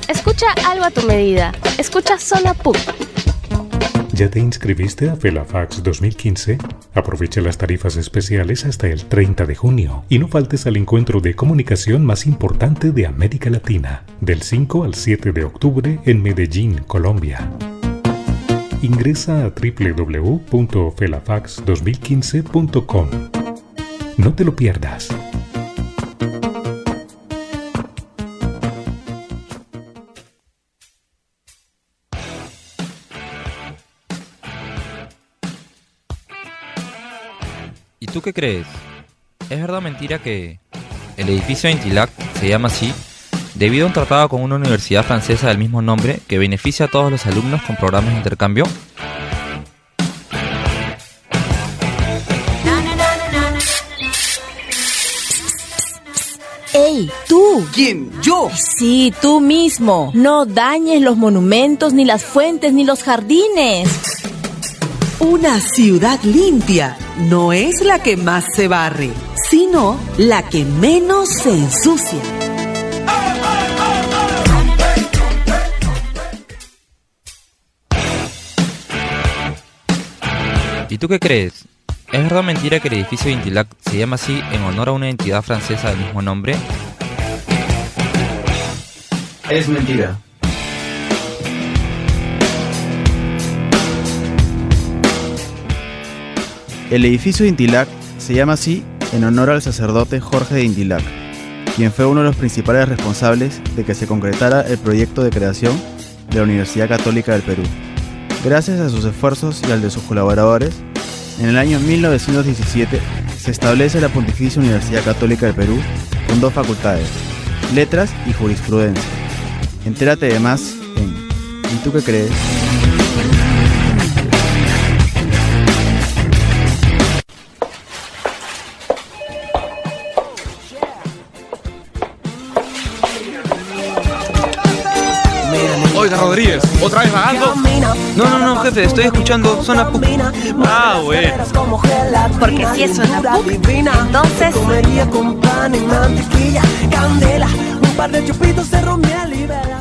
Escucha algo a tu medida. Escucha Zona PUC. ¿Ya te inscribiste a FELAFAX 2015? Aprovecha las tarifas especiales hasta el 30 de junio y no faltes al encuentro de comunicación más importante de América Latina, del 5 al 7 de octubre en Medellín, Colombia. Ingresa a www.felafax2015.com. No te lo pierdas. ¿Y tú qué crees? ¿Es verdad o mentira que el edificio de Intilac se llama así debido a un tratado con una universidad francesa del mismo nombre que beneficia a todos los alumnos con programas de intercambio? ¡Ey, tú! ¿Quién? ¿Yo? Sí, tú mismo. No dañes los monumentos, ni las fuentes, ni los jardines. Una ciudad limpia no es la que más se barre, sino la que menos se ensucia. ¿Y tú qué crees? ¿Es verdad o mentira que el edificio de Intilac se llama así en honor a una entidad francesa del mismo nombre? Es mentira. El edificio de Intilac se llama así en honor al sacerdote Jorge de Intilac, quien fue uno de los principales responsables de que se concretara el proyecto de creación de la Universidad Católica del Perú. Gracias a sus esfuerzos y al de sus colaboradores, en el año 1917 se establece la Pontificia Universidad Católica del Perú con 2 facultades, Letras y Jurisprudencia. Entérate de más en ¿Y tú qué crees? Oiga, Rodríguez, ¿otra vez vagando? No, jefe, estoy escuchando Zona PUC. Ah, bueno. Porque si es Zona PUC, entonces... comería con pan y mantequilla, candela, un par de chupitos de romiel y velas.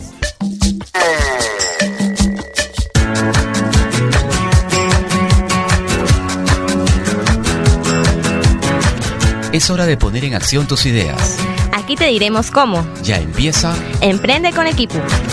Es hora de poner en acción tus ideas. Aquí te diremos cómo. Ya empieza Emprende con Equipo.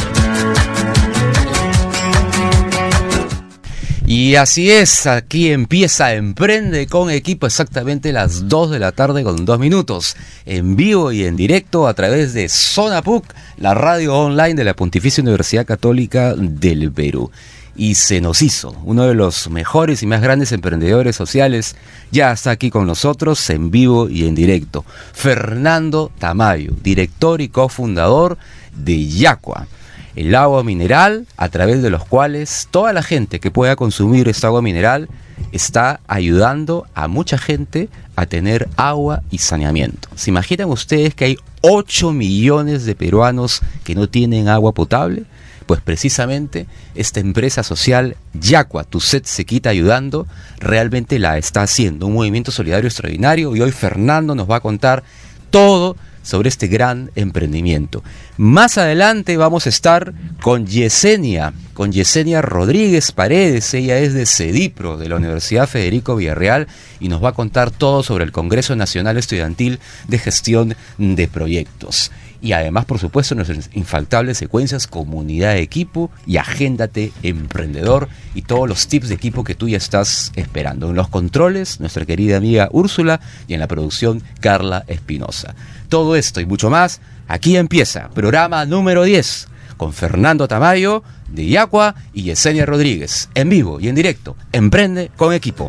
Y así es, aquí empieza Emprende con Equipo, exactamente las 2 de la tarde con 2 minutos, en vivo y en directo a través de Zona PUC, la radio online de la Pontificia Universidad Católica del Perú. Y se nos hizo, uno de los mejores y más grandes emprendedores sociales, ya está aquí con nosotros en vivo y en directo, Fernando Tamayo, director y cofundador de Yaqua, el agua mineral a través de los cuales toda la gente que pueda consumir esta agua mineral está ayudando a mucha gente a tener agua y saneamiento. ¿Se imaginan ustedes que hay 8 millones de peruanos que no tienen agua potable? Pues precisamente esta empresa social Yaqua, Tu Sed Se Quita Ayudando, realmente la está haciendo, un movimiento solidario extraordinario, y hoy Fernando nos va a contar todo sobre este gran emprendimiento. Más adelante vamos a estar con Yesenia Rodríguez Paredes. Ella es de CEDIPRO, de la Universidad Federico Villarreal, y nos va a contar todo sobre el Congreso Nacional Estudiantil de Gestión de Proyectos. Y además, por supuesto, nuestras infaltables secuencias Comunidad de Equipo y Agéndate Emprendedor, y todos los tips de equipo que tú ya estás esperando. En los controles, nuestra querida amiga Úrsula, y en la producción, Carla Espinosa. Todo esto y mucho más, aquí empieza, programa número 10, con Fernando Tamayo, de Yaqua, y Yesenia Rodríguez, en vivo y en directo. Emprende con Equipo.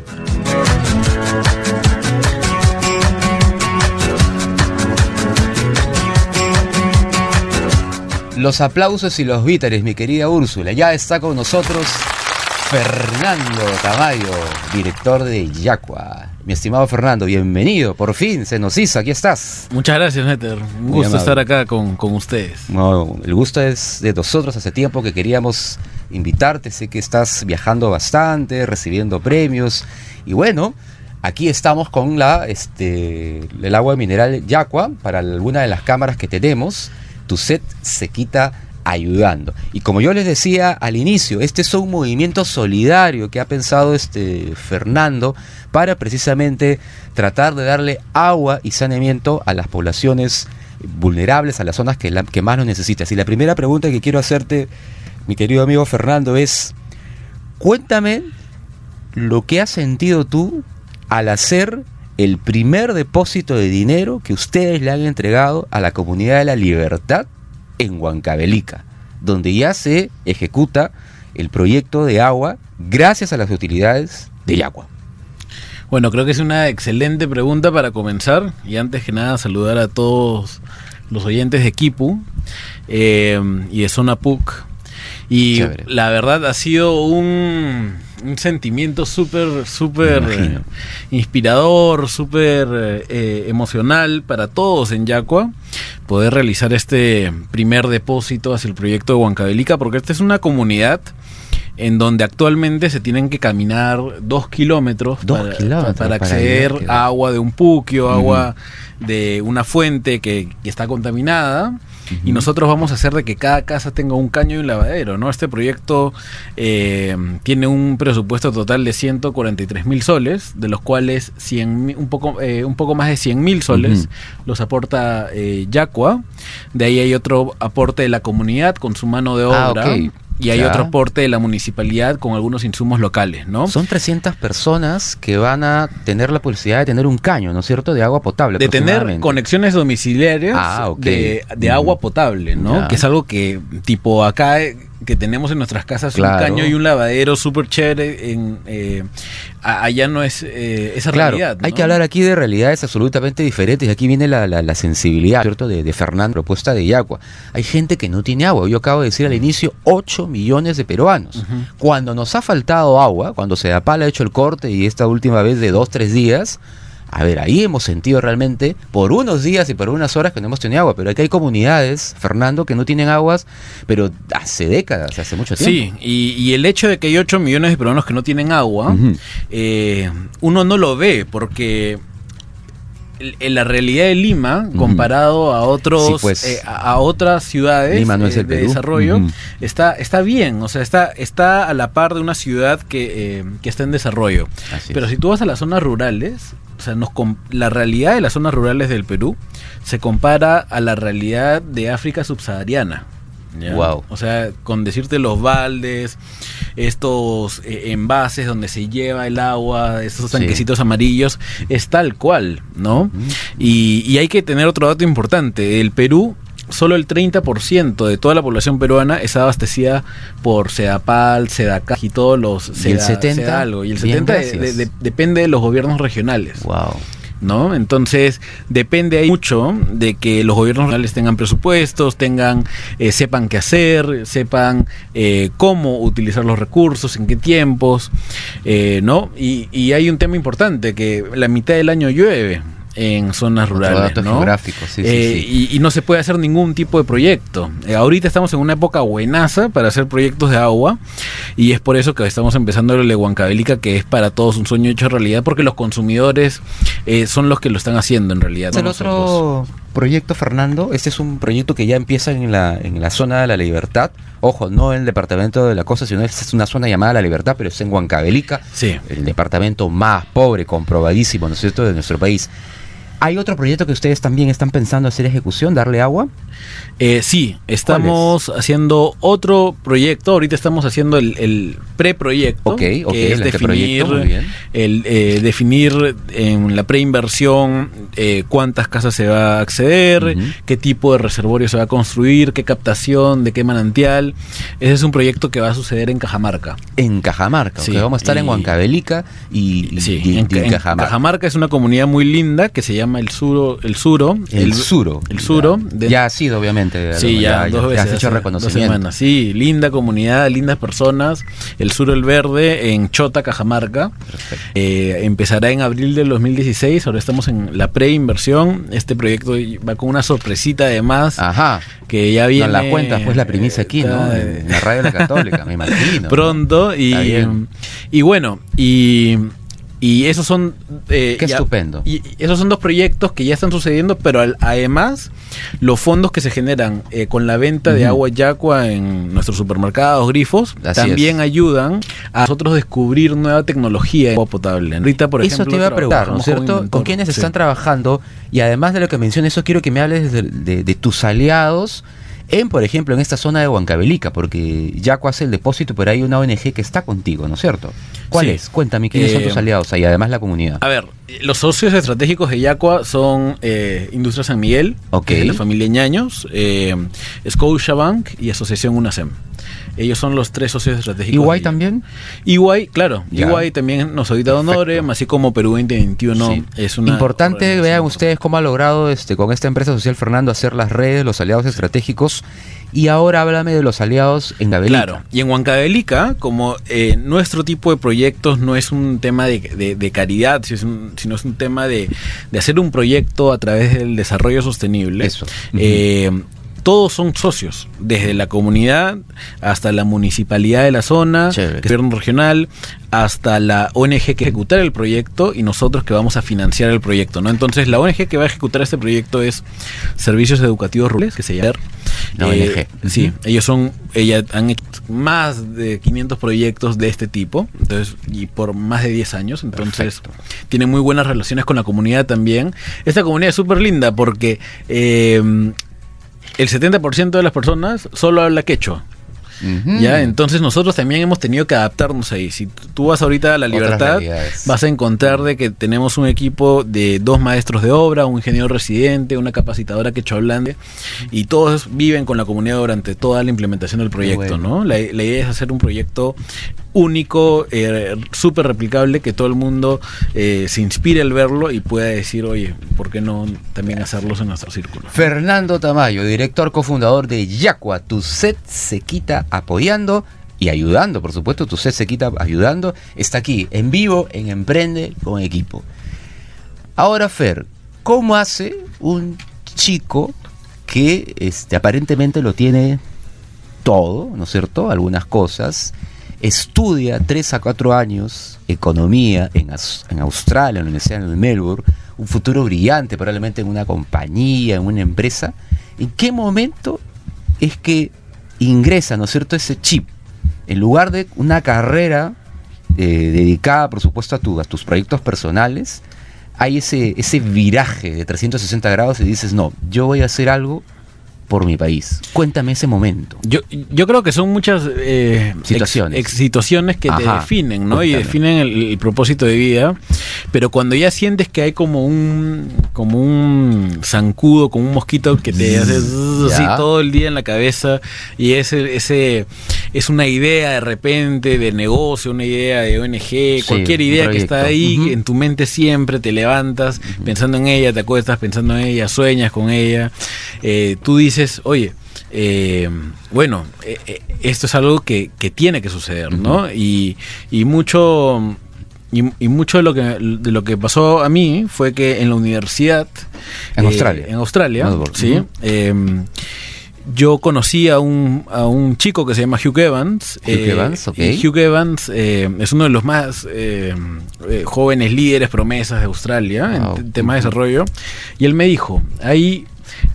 Los aplausos y los víteres, mi querida Úrsula. Ya está con nosotros Fernando Tamayo, director de Yaqua. Mi estimado Fernando, bienvenido, por fin, se nos hizo, aquí estás. Muchas gracias, Néter. Un gusto estar acá con ustedes. No, el gusto es de nosotros. Hace tiempo que queríamos invitarte, sé que estás viajando bastante, recibiendo premios, y bueno, aquí estamos con el agua mineral Yaqua para alguna de las cámaras que tenemos. Tu Sed Se Quita ayudando. Y como yo les decía al inicio, este es un movimiento solidario que ha pensado Fernando para precisamente tratar de darle agua y saneamiento a las poblaciones vulnerables, a las zonas que más lo necesitan. Y la primera pregunta que quiero hacerte, mi querido amigo Fernando, es: cuéntame lo que has sentido tú al hacer el primer depósito de dinero que ustedes le han entregado a la Comunidad de la Libertad en Huancavelica, donde ya se ejecuta el proyecto de agua gracias a las utilidades de Yacua. Bueno, creo que es una excelente pregunta para comenzar, y antes que nada saludar a todos los oyentes de Kipu y de Zona PUC. Y chévere. La verdad ha sido un sentimiento súper inspirador, súper emocional para todos en Yacua, poder realizar este primer depósito hacia el proyecto de Huancavelica, porque esta es una comunidad en donde actualmente se tienen que caminar 2 kilómetros para acceder a agua de un puquio, agua de una fuente que está contaminada. Y nosotros vamos a hacer de que cada casa tenga un caño y un lavadero, ¿no? Este proyecto tiene un presupuesto total de 143.000 soles, de los cuales un poco más de 100.000 soles los aporta Yacua. De ahí hay otro aporte de la comunidad con su mano de obra. Y hay otro aporte de la municipalidad con algunos insumos locales, ¿no? Son 300 personas que van a tener la posibilidad de tener un caño, ¿no es cierto?, de agua potable. De tener conexiones domiciliarias de agua potable, ¿no? Que es algo que, tipo acá, que tenemos en nuestras casas, un caño y un lavadero súper chévere, allá no es esa realidad, ¿no? Hay que hablar aquí de realidades absolutamente diferentes, y aquí viene la sensibilidad, ¿cierto?, de Fernando, propuesta de Yacua. Hay gente que no tiene agua. Yo acabo de decir al inicio, 8 millones de peruanos. Cuando nos ha faltado agua, cuando Sedapal ha hecho el corte, y esta última vez de 2-3 días, a ver, ahí hemos sentido realmente por unos días y por unas horas que no hemos tenido agua, pero aquí hay comunidades, Fernando, que no tienen aguas, pero hace décadas, hace mucho tiempo. Sí, y el hecho de que hay 8 millones de peruanos que no tienen agua, uno no lo ve, porque en la realidad de Lima, comparado a otros a otras ciudades Lima no es el de Perú. desarrollo, está bien, o sea, está a la par de una ciudad que está en desarrollo. Pero si tú vas a las zonas rurales, o sea, la realidad de las zonas rurales del Perú se compara a la realidad de África subsahariana. ¿Ya? Wow. O sea, con decirte los baldes, estos envases donde se lleva el agua, estos tanquecitos amarillos, es tal cual, ¿no? Y hay que tener otro dato importante. El Perú, solo el 30% de toda la población peruana está abastecida por Sedapal, Sedaca y todos los ¿Y el 70? algo. Y el 70% depende de los gobiernos regionales. Wow. ¿No? Entonces depende ahí mucho de que los gobiernos regionales tengan presupuestos, sepan qué hacer, sepan cómo utilizar los recursos, en qué tiempos, ¿no? Y hay un tema importante, que la mitad del año llueve en zonas rurales, ¿no? Geográficos, y no se puede hacer ningún tipo de proyecto. Ahorita estamos en una época buenaza para hacer proyectos de agua, y es por eso que estamos empezando el de Huancavelica, que es para todos un sueño hecho realidad, porque los consumidores son los que lo están haciendo en realidad. ¿Es el otro proyecto, Fernando? Este es un proyecto que ya empieza en la zona de la Libertad. Ojo, no en el departamento de la Costa, sino es una zona llamada La Libertad, pero es en Huancavelica, el departamento más pobre, comprobadísimo, ¿no es cierto?, de nuestro país. ¿Hay otro proyecto que ustedes también están pensando hacer ejecución, darle agua? Sí, estamos haciendo otro proyecto. Ahorita estamos haciendo el preproyecto, que es definir en la preinversión cuántas casas se va a acceder, qué tipo de reservorio se va a construir, qué captación, de qué manantial. Ese es un proyecto que va a suceder en Cajamarca. En Cajamarca, vamos a estar en Huancavelica y en Cajamarca. Cajamarca es una comunidad muy linda que se llama El Suro. Ya ha sido, obviamente. Sí, ya 2 veces. Has hecho reconocimiento. 2 semanas. Sí, linda comunidad, lindas personas. El Suro El Verde en Chota, Cajamarca. Empezará en abril del 2016. Ahora estamos en la preinversión. Este proyecto va con una sorpresita además. Que ya viene. Nos la cuentas, pues, la primicia aquí, ¿no? En la radio de la Católica, me imagino. Pronto. Y bueno, y Y esos son... Qué estupendo. Y esos son 2 proyectos que ya están sucediendo, pero además los fondos que se generan con la venta de agua Yacua en nuestros supermercados, grifos, también ayudan a nosotros descubrir nueva tecnología de agua potable. Ahorita, por ejemplo, eso te iba a preguntar, ¿no es cierto? ¿Con quiénes están trabajando? Y además de lo que mencioné, eso quiero que me hables de tus aliados por ejemplo, en esta zona de Huancavelica, porque Yacua hace el depósito, pero hay una ONG que está contigo, ¿no es cierto? ¿Cuál es? Cuéntame, ¿quiénes son tus aliados ahí? Además la comunidad. A ver, los socios estratégicos de Yacua son Industria San Miguel, que es de la familia Ñaños, Scotiabank y Asociación UNASEM. Ellos son los 3 socios estratégicos. ¿Iguay también? Iguay, claro. Iguay también nos audita Honorem, así como Perú 2021 es una... Importante, vean ustedes cómo ha logrado con esta empresa social Fernando hacer las redes, los aliados estratégicos. Y ahora háblame de los aliados en Huancavelica. Claro, y en Huancavelica, como nuestro tipo de proyectos no es un tema de caridad, sino es un tema de hacer un proyecto a través del desarrollo sostenible. Eso. Todos son socios, desde la comunidad hasta la municipalidad de la zona, el gobierno regional, hasta la ONG que ejecutar el proyecto y nosotros que vamos a financiar el proyecto, ¿no? Entonces la ONG que va a ejecutar este proyecto es Servicios Educativos Rurales, que se llama la ONG. Sí, ellos han hecho más de 500 proyectos de este tipo, entonces, y por más de 10 años, entonces tienen muy buenas relaciones con la comunidad también. Esta comunidad es súper linda porque el 70% de las personas solo habla quechua. ¿Ya? Entonces nosotros también hemos tenido que adaptarnos ahí. Si tú vas ahorita a La Libertad, vas a encontrar de que tenemos un equipo de 2 maestros de obra, un ingeniero residente, una capacitadora quechohablante, y todos viven con la comunidad durante toda la implementación del proyecto, ¿no? La idea es hacer un proyecto único, súper replicable, que todo el mundo se inspire al verlo y pueda decir, oye, ¿por qué no también hacerlos en nuestro círculo? Fernando Tamayo, director cofundador de Yacua, tu sed se quita apoyando y ayudando, por supuesto, tu sed se quita ayudando, está aquí en vivo en Emprende con Equipo. Ahora, Fer, ¿cómo hace un chico que aparentemente lo tiene todo, ¿no es cierto? Algunas cosas. Estudia 3 a 4 años economía en Australia, en la Universidad de Melbourne, un futuro brillante probablemente en una compañía, en una empresa. ¿En qué momento es que ingresa, ¿no es cierto?, ese chip? En lugar de una carrera dedicada, por supuesto, a tus proyectos personales, hay ese viraje de 360 grados y dices, no, yo voy a hacer algo por mi país. Cuéntame ese momento. Yo creo que son muchas situaciones que te definen, ¿no? Cuéntame. Y definen el propósito de vida, pero cuando ya sientes que hay como un zancudo, como un mosquito que te hace así todo el día en la cabeza, y es una idea de repente de negocio, una idea de ONG, cualquier idea que está ahí en tu mente, siempre te levantas pensando en ella, te acuestas pensando en ella, sueñas con ella, tú dices, oye, esto es algo que tiene que suceder, ¿no? Y mucho de lo que pasó a mí fue que en la universidad en Australia, sí, yo conocí a un chico que se llama Hugh Evans. Hugh Evans es uno de los más jóvenes líderes, promesas de Australia en temas de desarrollo, y él me dijo, hay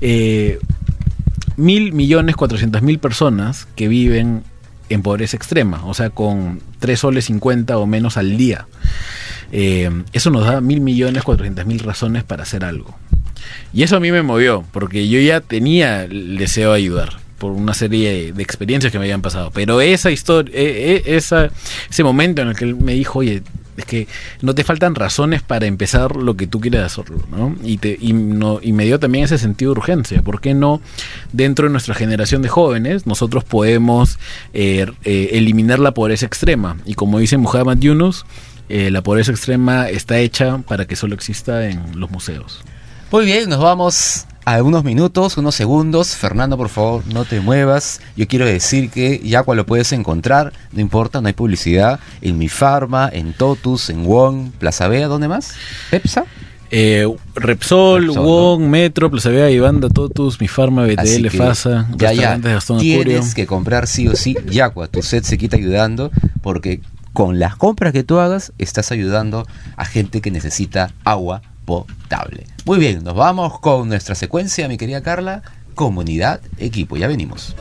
1.400.000 personas que viven en pobreza extrema, o sea, con 3 soles 50 o menos al día. Eso nos da 1.400.000 razones para hacer algo. Y eso a mí me movió, porque yo ya tenía el deseo de ayudar por una serie de experiencias que me habían pasado. Pero esa historia, ese momento en el que él me dijo, oye, es que no te faltan razones para empezar lo que tú quieres hacerlo, ¿no? Y me dio también ese sentido de urgencia. ¿Por qué no, dentro de nuestra generación de jóvenes, nosotros podemos eliminar la pobreza extrema? Y como dice Muhammad Yunus, la pobreza extrema está hecha para que solo exista en los museos. Muy bien, nos vamos a unos minutos, unos segundos. Fernando, por favor, no te muevas. Yo quiero decir que Yacua lo puedes encontrar, no importa, no hay publicidad, en Mi Farma, en Totus, en Wong, Plaza Vea, ¿dónde más? ¿Pepsa? Repsol, Wong, ¿no? Metro, Plaza Vea, Ibanda, Totus, Mi Farma, BTL, FASA, restaurantes Gastón Acurio. Tienes que comprar sí o sí Yacua, tu sed se quita ayudando, porque con las compras que tú hagas estás ayudando a gente que necesita agua potable. Muy bien, nos vamos con nuestra secuencia, mi querida Carla. Comunidad, equipo, ya venimos.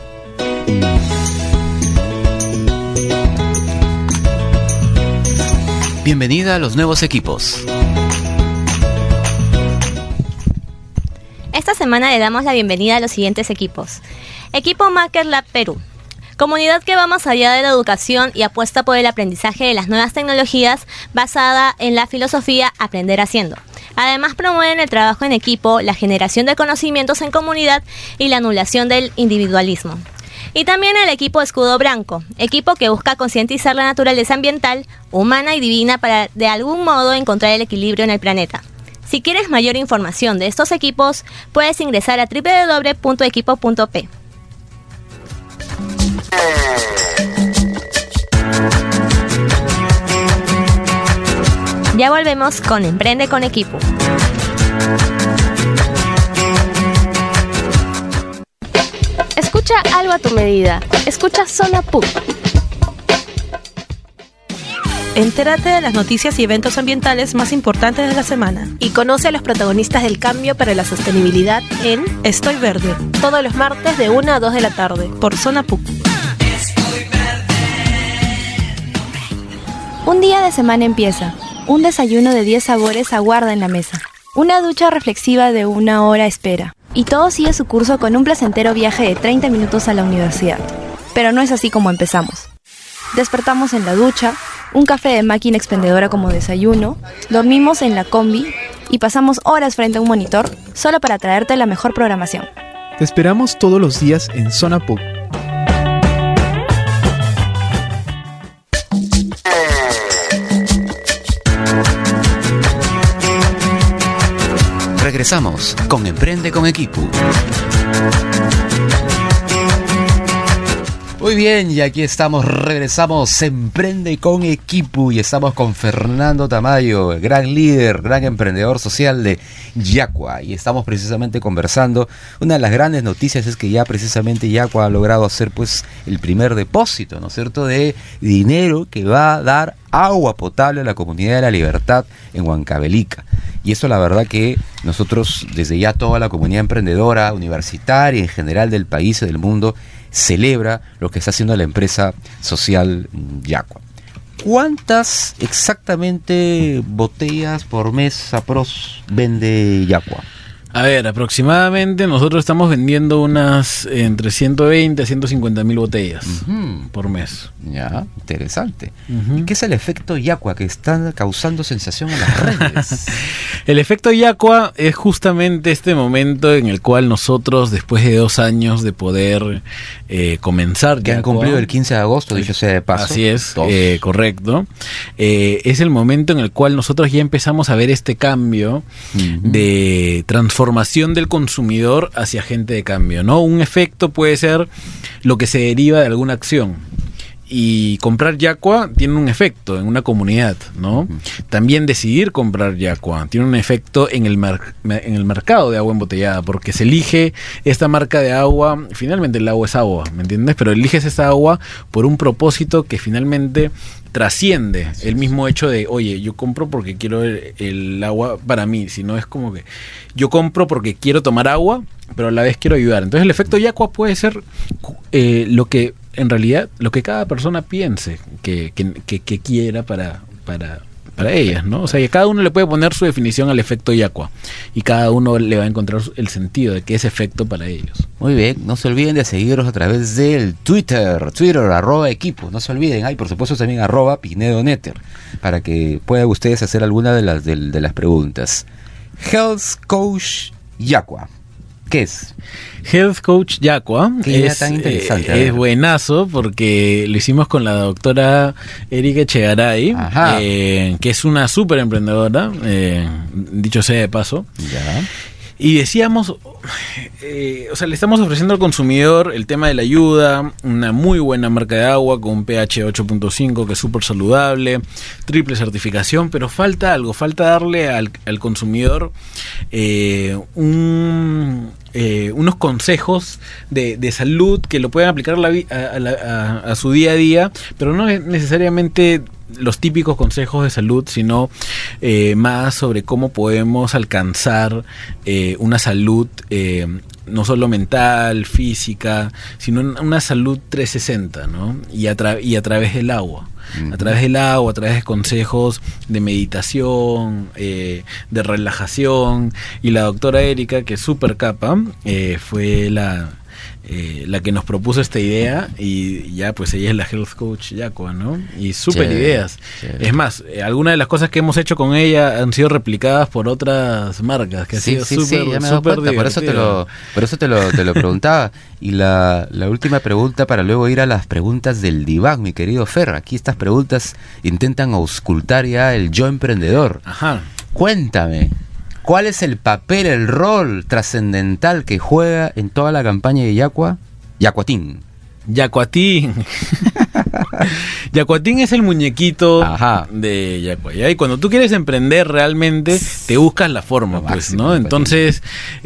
Bienvenida a los nuevos equipos. Esta semana le damos la bienvenida a los siguientes equipos. Equipo Maker Lab Perú. Comunidad que va más allá de la educación y apuesta por el aprendizaje de las nuevas tecnologías basada en la filosofía Aprender Haciendo. Además promueven el trabajo en equipo, la generación de conocimientos en comunidad y la anulación del individualismo. Y también el equipo Escudo Branco, equipo que busca concientizar la naturaleza ambiental, humana y divina para de algún modo encontrar el equilibrio en el planeta. Si quieres mayor información de estos equipos, puedes ingresar a www.equipo.p. Ya volvemos con Emprende con Equipo. Escucha algo a tu medida. Escucha Zona PUC. Entérate de las noticias y eventos ambientales más importantes de la semana. Y conoce a los protagonistas del cambio para la sostenibilidad en Estoy Verde. Todos los martes de 1 a 2 de la tarde. Por Zona PUC. Un día de semana empieza. Un desayuno de 10 sabores aguarda en la mesa. Una ducha reflexiva de 1 hora espera. Y todo sigue su curso con un placentero viaje de 30 minutos a la universidad. Pero no es así como empezamos. Despertamos en la ducha, un café de máquina expendedora como desayuno, dormimos en la combi y pasamos horas frente a un monitor solo para traerte la mejor programación. Te esperamos todos los días en Zona PUC. Regresamos con Emprende con Equipo. Muy bien, y aquí estamos, regresamos, Emprende con Equipo, y estamos con Fernando Tamayo, el gran líder, gran emprendedor social de Yacua, y estamos precisamente conversando. Una de las grandes noticias es que ya precisamente Yacua ha logrado hacer pues el primer depósito, ¿no es cierto?, de dinero que va a dar agua potable a la comunidad de La Libertad en Huancavelica. Y eso la verdad que nosotros, desde ya toda la comunidad emprendedora, universitaria, en general del país y del mundo, celebra lo que está haciendo la empresa social Yacua. ¿Cuántas exactamente botellas por mes apros vende Yacua? A ver, aproximadamente nosotros estamos vendiendo unas entre 120 a 150 mil botellas por mes. Ya, interesante. ¿Y qué es el efecto Yacua que está causando sensación en las redes? El efecto Yacua es justamente este momento en el cual nosotros, después de 2 años de poder comenzar que Yacua, han cumplido el 15 de agosto, dicho sea de paso. Así es, correcto. Es el momento en el cual nosotros ya empezamos a ver este cambio de transformación del consumidor hacia agente de cambio, ¿no? Un efecto puede ser lo que se deriva de alguna acción. Y comprar Yacua tiene un efecto en una comunidad, ¿no? También decidir comprar Yacua tiene un efecto en el mercado de agua embotellada, porque se elige esta marca de agua. Finalmente el agua es agua, ¿me entiendes? Pero eliges esa agua por un propósito que finalmente trasciende el mismo hecho de, oye, yo compro porque quiero el agua para mí, sino es como que yo compro porque quiero tomar agua, pero a la vez quiero ayudar. Entonces el efecto Yacua puede ser lo que en realidad lo que cada persona piense que quiera para ellas, ¿no? O sea, que cada uno le puede poner su definición al efecto Yacua y cada uno le va a encontrar el sentido de que es efecto para ellos. Muy bien, no se olviden de seguirnos a través del Twitter @equipo, no se olviden, hay por supuesto también @PinedoNetter, para que puedan ustedes hacer alguna de las preguntas. Health Coach Yacua, ¿qué es? Health Coach Yacua es tan interesante. Es buenazo porque lo hicimos con la doctora Erika Echegaray, que es una súper emprendedora, dicho sea de paso. Ya. Y decíamos, o sea, le estamos ofreciendo al consumidor el tema de la ayuda, una muy buena marca de agua con un pH 8.5 que es súper saludable, triple certificación, pero falta algo, falta darle al consumidor unos consejos de salud que lo puedan aplicar a su día a día, pero no necesariamente los típicos consejos de salud, sino más sobre cómo podemos alcanzar una salud no solo mental, física, sino una salud 360, ¿no? Y a través del agua. A través del agua, a través de consejos de meditación, de relajación. Y la doctora Erika, que es súper capa, fue la que nos propuso esta idea, y ya pues ella es la health coach Yacua, ¿no? Y súper ideas. Es más, algunas de las cosas que hemos hecho con ella han sido replicadas por otras marcas, que ha sido súper divertido. Por eso te lo preguntaba. Y la última pregunta, para luego ir a las preguntas del diván, mi querido Fer. Aquí estas preguntas intentan auscultar ya el yo emprendedor. Ajá. Cuéntame, ¿cuál es el papel, el rol trascendental que juega en toda la campaña de Yacua? Yacuatín. Yacuatín es el muñequito de Yacua, ¿ya? Y cuando tú quieres emprender realmente te buscas la forma, pues, ¿no? Entonces,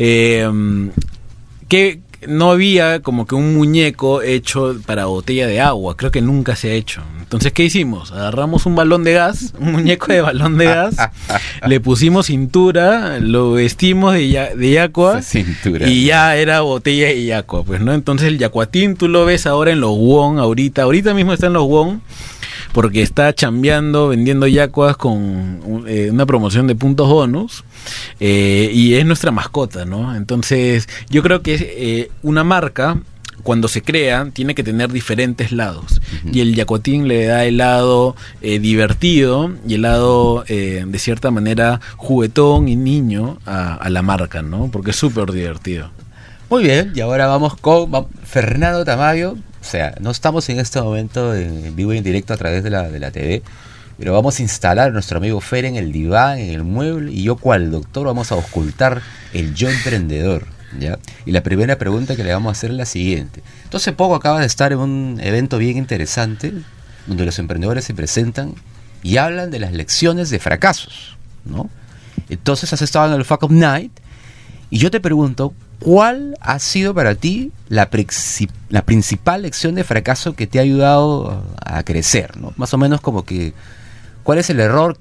no había como que un muñeco hecho para botella de agua, creo que nunca se ha hecho. Entonces, ¿qué hicimos? Agarramos un balón de gas, un muñeco de balón de gas, le pusimos cintura, lo vestimos de Yacua y ya era botella de Yacua, pues, ¿no? Entonces el Yacuatín tú lo ves ahora en los WON, ahorita mismo está en los WON, porque está chambeando, vendiendo Yacuas con una promoción de puntos bonus, y es nuestra mascota, ¿no? Entonces yo creo que una marca, cuando se crea, tiene que tener diferentes lados. Y el Yacuatín le da el lado divertido y el lado, de cierta manera, juguetón y niño a la marca, ¿no? Porque es súper divertido. Muy bien, y ahora vamos con Fernando Tamayo. O sea, no estamos en este momento en vivo y en directo a través de la TV, pero vamos a instalar a nuestro amigo Fer en el diván, en el mueble, y yo, cual doctor, vamos a auscultar el yo emprendedor, ¿ya? Y la primera pregunta que le vamos a hacer es la siguiente. Entonces, poco acaba de estar en un evento bien interesante, donde los emprendedores se presentan y hablan de las lecciones de fracasos, ¿no? Entonces, has estado en el Fuck Up Night, y yo te pregunto, ¿cuál ha sido para ti la principal lección de fracaso que te ha ayudado a crecer, ¿no? Más o menos como que, ¿cuál es el error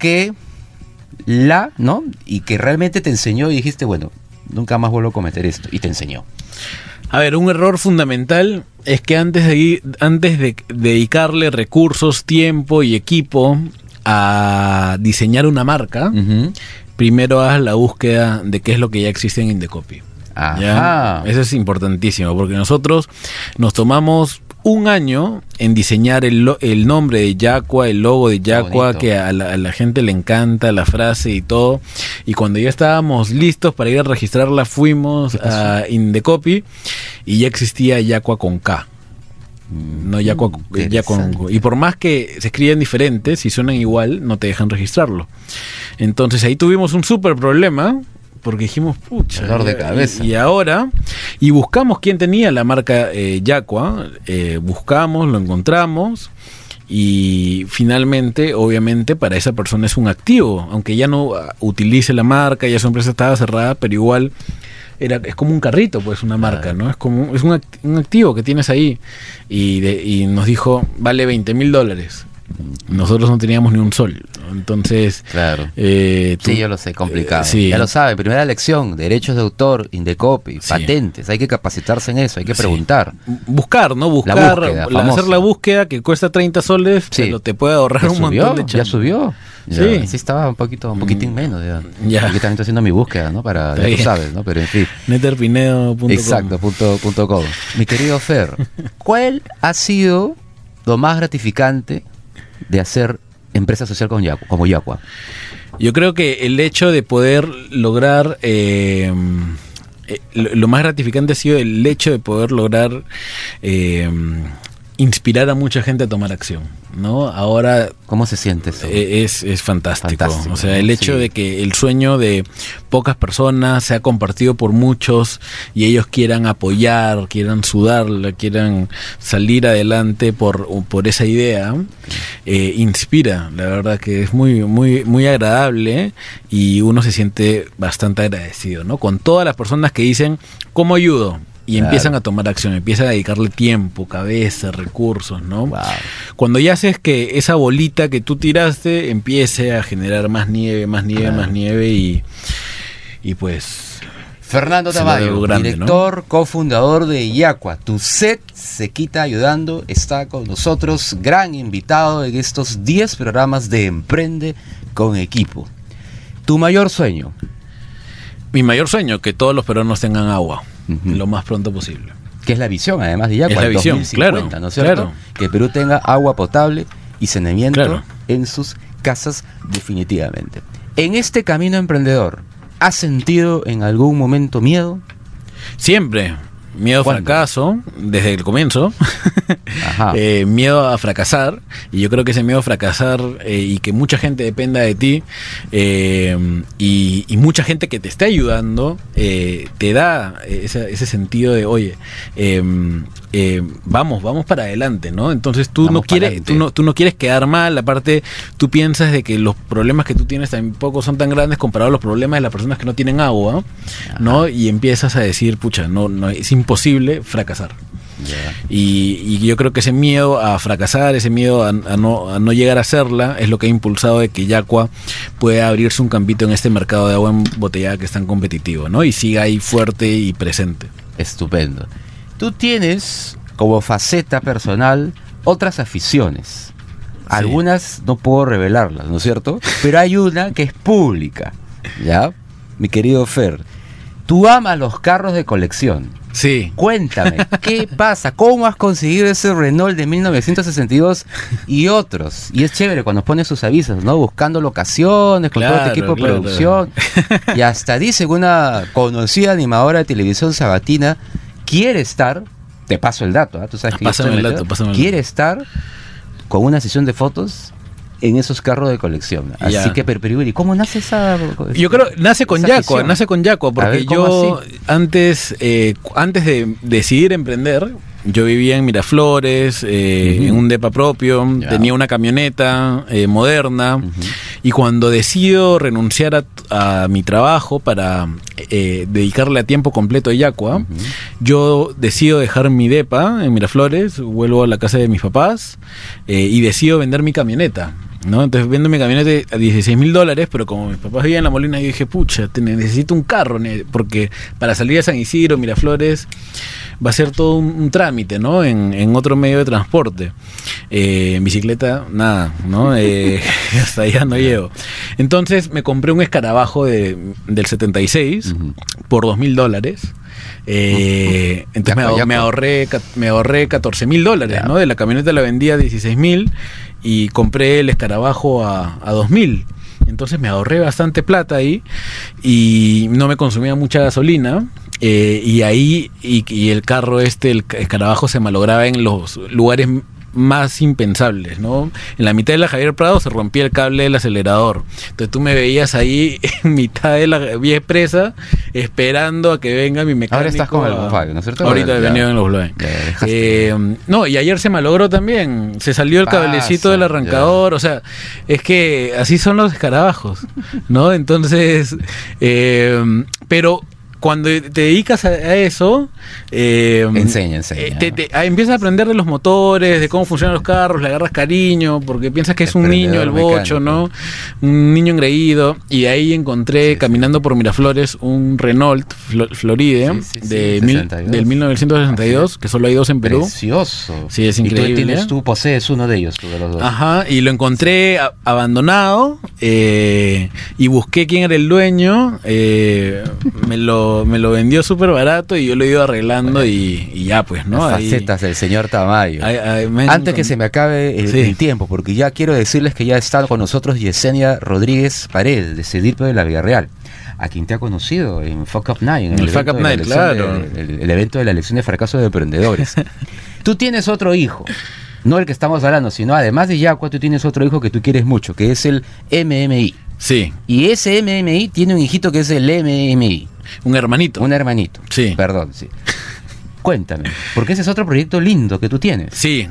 ¿no? Y que realmente te enseñó y dijiste, bueno, nunca más vuelvo a cometer esto, y te enseñó? A ver, un error fundamental es que antes de dedicarle recursos, tiempo y equipo a diseñar una marca, primero haz la búsqueda de qué es lo que ya existe en Indecopy. ¿Ya? Eso es importantísimo, porque nosotros nos tomamos un año en diseñar el nombre de Yacua, el logo de Yacua, que a la gente le encanta, la frase y todo. Y cuando ya estábamos listos para ir a registrarla, fuimos a Indecopy y ya existía Yacua con K. No Yacua con Q. Y por más que se escriben diferentes y suenan igual, no te dejan registrarlo. Entonces ahí tuvimos un súper problema, porque dijimos, pucha, dolor de cabeza. Y buscamos quién tenía la marca Yacua, buscamos, lo encontramos, y finalmente, obviamente, para esa persona es un activo, aunque ya no utilice la marca, ya su empresa estaba cerrada, pero igual es como un carrito, pues, una marca, ¿no? Es un activo que tienes ahí, y nos dijo, vale $20,000. Nosotros no teníamos ni un sol, ¿no? Entonces, claro. Sí, yo lo sé, complicado. Ya lo saben, primera lección, derechos de autor, Indecopy, patentes, hay que capacitarse en eso, hay que preguntar. Buscar, ¿no? Hacer la búsqueda, que cuesta 30 soles, pero te puede ahorrar un montón de chamba. Ya subió. Sí, estaba un poquitín menos. Ya. Aquí también estoy haciendo mi búsqueda, ¿no? Ya tú sabes, ¿no? Pero en fin. Netterpinedo.com. Exacto, .com. Mi querido Fer, ¿cuál ha sido lo más gratificante de hacer empresa social como Yacua? Yo creo que el hecho de poder lograr lo más gratificante ha sido el hecho de poder lograr inspirar a mucha gente a tomar acción, ¿no? Ahora, ¿cómo se siente eso? Es fantástico. O sea, el hecho de que el sueño de pocas personas sea compartido por muchos y ellos quieran apoyar, quieran sudarla, quieran salir adelante por esa idea, inspira. La verdad que es muy, muy, muy agradable, y uno se siente bastante agradecido, ¿no? Con todas las personas que dicen, ¿cómo ayudo? y empiezan a tomar acción, empiezan a dedicarle tiempo, cabeza, recursos, ¿no? Cuando ya haces que esa bolita que tú tiraste empiece a generar más nieve, más nieve y pues... Fernando Tamayo, director, ¿no? Cofundador de Yacua. Tu sed se quita ayudando, está con nosotros, gran invitado en estos 10 programas de Emprende con Equipo. ¿Tu mayor sueño? Mi mayor sueño, que todos los peruanos tengan agua, lo más pronto posible. Que es la visión, además de Yacua, es la visión, 2050, claro, ¿no es cierto? Claro. Que Perú tenga agua potable y saneamiento en sus casas definitivamente. En este camino emprendedor, ¿has sentido en algún momento miedo? Siempre. Miedo a fracaso, desde el comienzo. Miedo a fracasar. Y yo creo que ese miedo a fracasar y que mucha gente dependa de ti y mucha gente que te esté ayudando te da ese sentido de, oye, vamos para adelante, ¿no? Entonces tú no quieres quedar mal. Aparte, tú piensas de que los problemas que tú tienes tampoco son tan grandes comparados a los problemas de las personas que no tienen agua, ¿no? Y empiezas a decir, pucha, no es imposible fracasar. Y yo creo que ese miedo a fracasar, ese miedo a no llegar a hacerla, es lo que ha impulsado de que Yacua pueda abrirse un campito en este mercado de agua embotellada que es tan competitivo, ¿no? Y siga ahí fuerte y presente. Estupendo. Tú tienes como faceta personal otras aficiones. Algunas no puedo revelarlas, ¿no es cierto? Pero hay una que es pública, ¿ya? Mi querido Fer, tú amas los carros de colección. Sí. Cuéntame, ¿qué pasa? ¿Cómo has conseguido ese Renault de 1962 y otros? Y es chévere cuando pones sus avisos, ¿no? Buscando locaciones, con todo este equipo de producción. Y hasta dice una conocida animadora de televisión sabatina quiere estar, te paso el dato, ¿eh? Tú sabes que pásame el dato. Quiere estar con una sesión de fotos en esos carros de colección. Así que, pero ¿y cómo nace esa? Yo creo, nace con Yacua, porque yo antes de decidir emprender, yo vivía en Miraflores, en un depa propio, tenía una camioneta moderna, y cuando decido renunciar a mi trabajo para dedicarle a tiempo completo a Yacua, yo decido dejar mi depa en Miraflores, vuelvo a la casa de mis papás y decido vender mi camioneta, ¿no? Entonces vendo mi camioneta a $16,000, pero como mis papás vivían en La Molina, yo dije, pucha, necesito un carro, porque para salir a San Isidro, Miraflores, va a ser todo un trámite, ¿no? En otro medio de transporte. En bicicleta, nada, ¿no? Hasta allá no llego. Entonces me compré un escarabajo del 76 por $2,000. Entonces me ahorré $14,000, ¿no? De la camioneta la vendía a $16,000 y compré el escarabajo a $2,000. Entonces me ahorré bastante plata ahí y no me consumía mucha gasolina. Y ahí el carro el escarabajo se malograba en los lugares más impensables, ¿no? En la mitad de la Javier Prado se rompía el cable del acelerador. Entonces tú me veías ahí en mitad de la vía expresa esperando a que venga mi mecánico. Ahora estás con el Volkswagen, ¿no es cierto? Ahorita he venido en los Volkswagen. No, y ayer se malogró también. Se salió el cablecito del arrancador. O sea, es que así son los escarabajos, ¿no? Entonces, pero cuando te dedicas a eso, enseña. Empiezas a aprender de los motores, de cómo funcionan los carros, le agarras cariño, porque piensas que es un niño el bocho, ¿no? Un niño engreído. Y ahí encontré, caminando por Miraflores, un Renault Floride del 1962, que solo hay 2 en Perú. Precioso. Sí, es increíble. Y tú posees uno de ellos, tú de los 2. Ajá, y lo encontré abandonado, y busqué quién era el dueño, me lo vendió súper barato y yo lo he ido arreglando y ya pues, ¿no? Las facetas del señor Tamayo. Antes que se me acabe el tiempo, porque ya quiero decirles que ya está con nosotros Yesenia Rodríguez Paredes, de CEDIRPE de la Villarreal, a quien te ha conocido en Fuck Up Night, en el Fuck Up Night, claro. El evento de la elección de fracaso de emprendedores. Tú tienes otro hijo, no el que estamos hablando, sino además de Yacua, tú tienes otro hijo que tú quieres mucho, que es el MMI. Sí. Y ese MMI tiene un hijito que es el MMI. Un hermanito. Sí. Perdón, sí. Cuéntame, porque ese es otro proyecto lindo que tú tienes. Sí,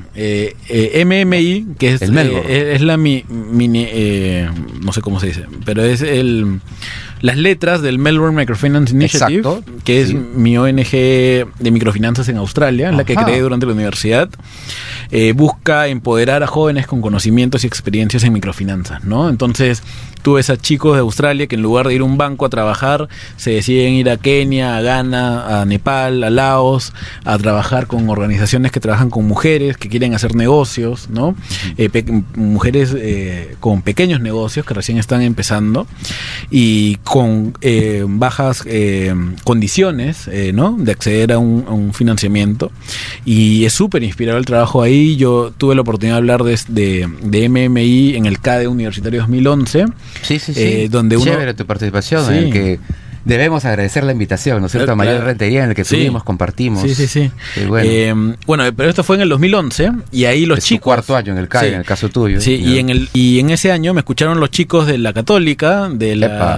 MMI, que es la mini, no sé cómo se dice, pero es las letras del Melbourne Microfinance Initiative, Exacto, que es mi ONG de microfinanzas en Australia, la que creé durante la universidad. Busca empoderar a jóvenes con conocimientos y experiencias en microfinanzas, ¿no? Entonces, tú ves a chicos de Australia que en lugar de ir a un banco a trabajar, se deciden ir a Kenia, a Ghana, a Nepal, a Laos, a trabajar con organizaciones que trabajan con mujeres que quieren hacer negocios, ¿no? Mujeres con pequeños negocios que recién están empezando y con bajas condiciones, ¿no? De acceder a un financiamiento. Y es súper inspirador el trabajo ahí. Yo tuve la oportunidad de hablar de MMI en el CADE Universitario 2011. Sí. Donde chévere tu participación, en el que debemos agradecer la invitación, ¿no es cierto? A María Rentería, en el que tuvimos, compartimos. Sí. Bueno, pero esto fue en el 2011 y ahí los chicos... cuarto año en el CAE, en el caso tuyo. Sí, y en ese año me escucharon los chicos de la Católica, de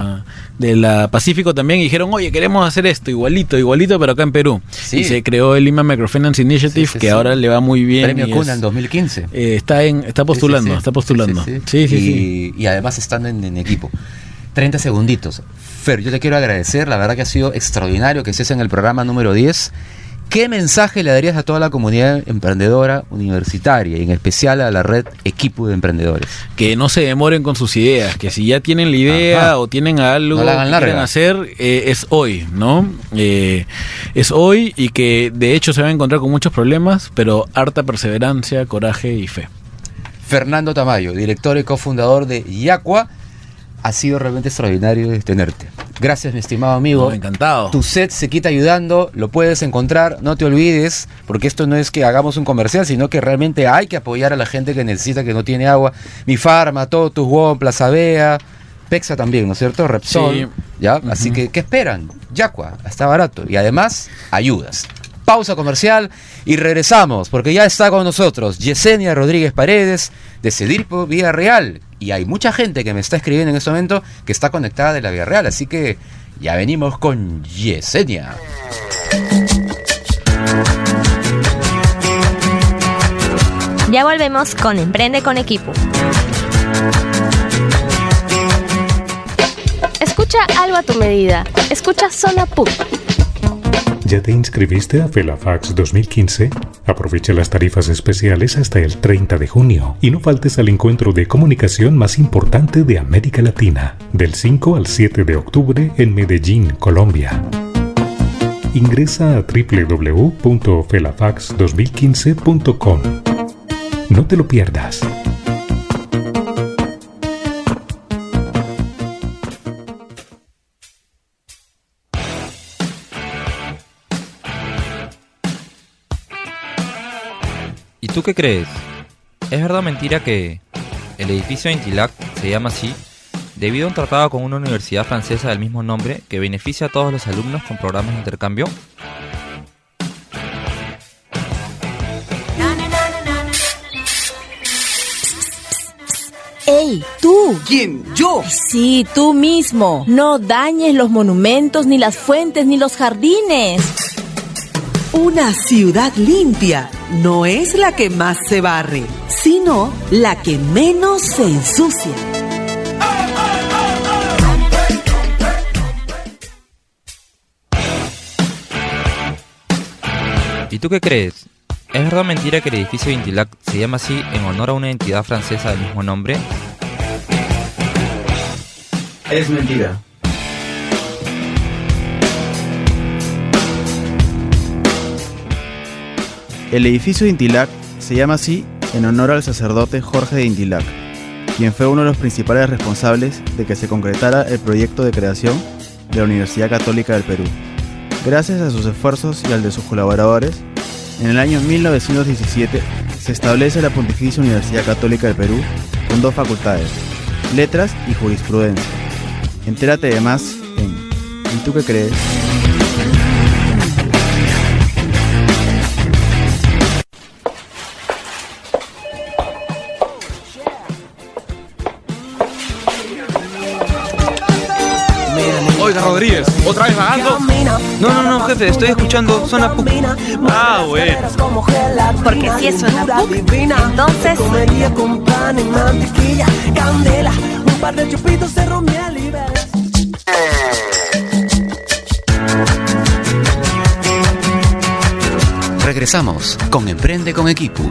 la Pacífico también, y dijeron, oye, queremos hacer esto igualito, pero acá en Perú. Y se creó el Lima Microfinance Initiative, que ahora le va muy bien. Premio Cuna en 2015. Está postulando. Sí. Y además están en equipo. 30 segunditos. Fer, yo te quiero agradecer, la verdad que ha sido extraordinario que estés en el programa número 10. ¿Qué mensaje le darías a toda la comunidad emprendedora universitaria y en especial a la red Equipo de Emprendedores? Que no se demoren con sus ideas, que si ya tienen la idea o tienen algo que quieren hacer, es hoy, ¿no? Es hoy y que de hecho se van a encontrar con muchos problemas, pero harta perseverancia, coraje y fe. Fernando Tamayo, director y cofundador de Yacua. Ha sido realmente extraordinario tenerte. Gracias, mi estimado amigo. Encantado. Tu set se quita ayudando, lo puedes encontrar, no te olvides, porque esto no es que hagamos un comercial, sino que realmente hay que apoyar a la gente que necesita, que no tiene agua. Mi Farma, Totus, WOM, Plaza Bea, Pexa también, ¿no es cierto? Repsol, sí. ¿Ya? Así que, ¿qué esperan? Yacua, está barato. Y además, ayudas. Pausa comercial y regresamos, porque ya está con nosotros Yesenia Rodríguez Paredes, de Cedirpo Vía Real. Y hay mucha gente que me está escribiendo en este momento que está conectada de la Vía Real, así que ya venimos con Yesenia. Ya volvemos con Emprende con Equipo. Escucha algo a tu medida. Escucha Zona PUC. ¿Ya te inscribiste a FELAFAX 2015? Aprovecha las tarifas especiales hasta el 30 de junio y no faltes al encuentro de comunicación más importante de América Latina, del 5 al 7 de octubre en Medellín, Colombia. Ingresa a www.felafax2015.com. No te lo pierdas. ¿Y tú qué crees? ¿Es verdad o mentira que el edificio de Intilac se llama así debido a un tratado con una universidad francesa del mismo nombre que beneficia a todos los alumnos con programas de intercambio? ¡Ey, tú! ¿Quién? ¿Yo? Sí, tú mismo. No dañes los monumentos, ni las fuentes, ni los jardines. Una ciudad limpia no es la que más se barre, sino la que menos se ensucia. ¿Y tú qué crees? ¿Es verdad o mentira que el edificio de Intilac se llama así en honor a una entidad francesa del mismo nombre? Es mentira. El edificio de Intilac se llama así en honor al sacerdote Jorge de Intilac, quien fue uno de los principales responsables de que se concretara el proyecto de creación de la Universidad Católica del Perú. Gracias a sus esfuerzos y al de sus colaboradores, en el año 1917 se establece la Pontificia Universidad Católica del Perú con 2 facultades, Letras y Jurisprudencia. Entérate de más en ¿Y tú qué crees? Oiga, Rodríguez, ¿otra vez vagando? No, jefe, estoy escuchando Zona PUC. Ah, bueno. Porque si es Zona PUC, entonces... Comería con pan y mantequilla, candela, un par de chupitos de ron, miel y beres. Regresamos con Emprende con Equipo.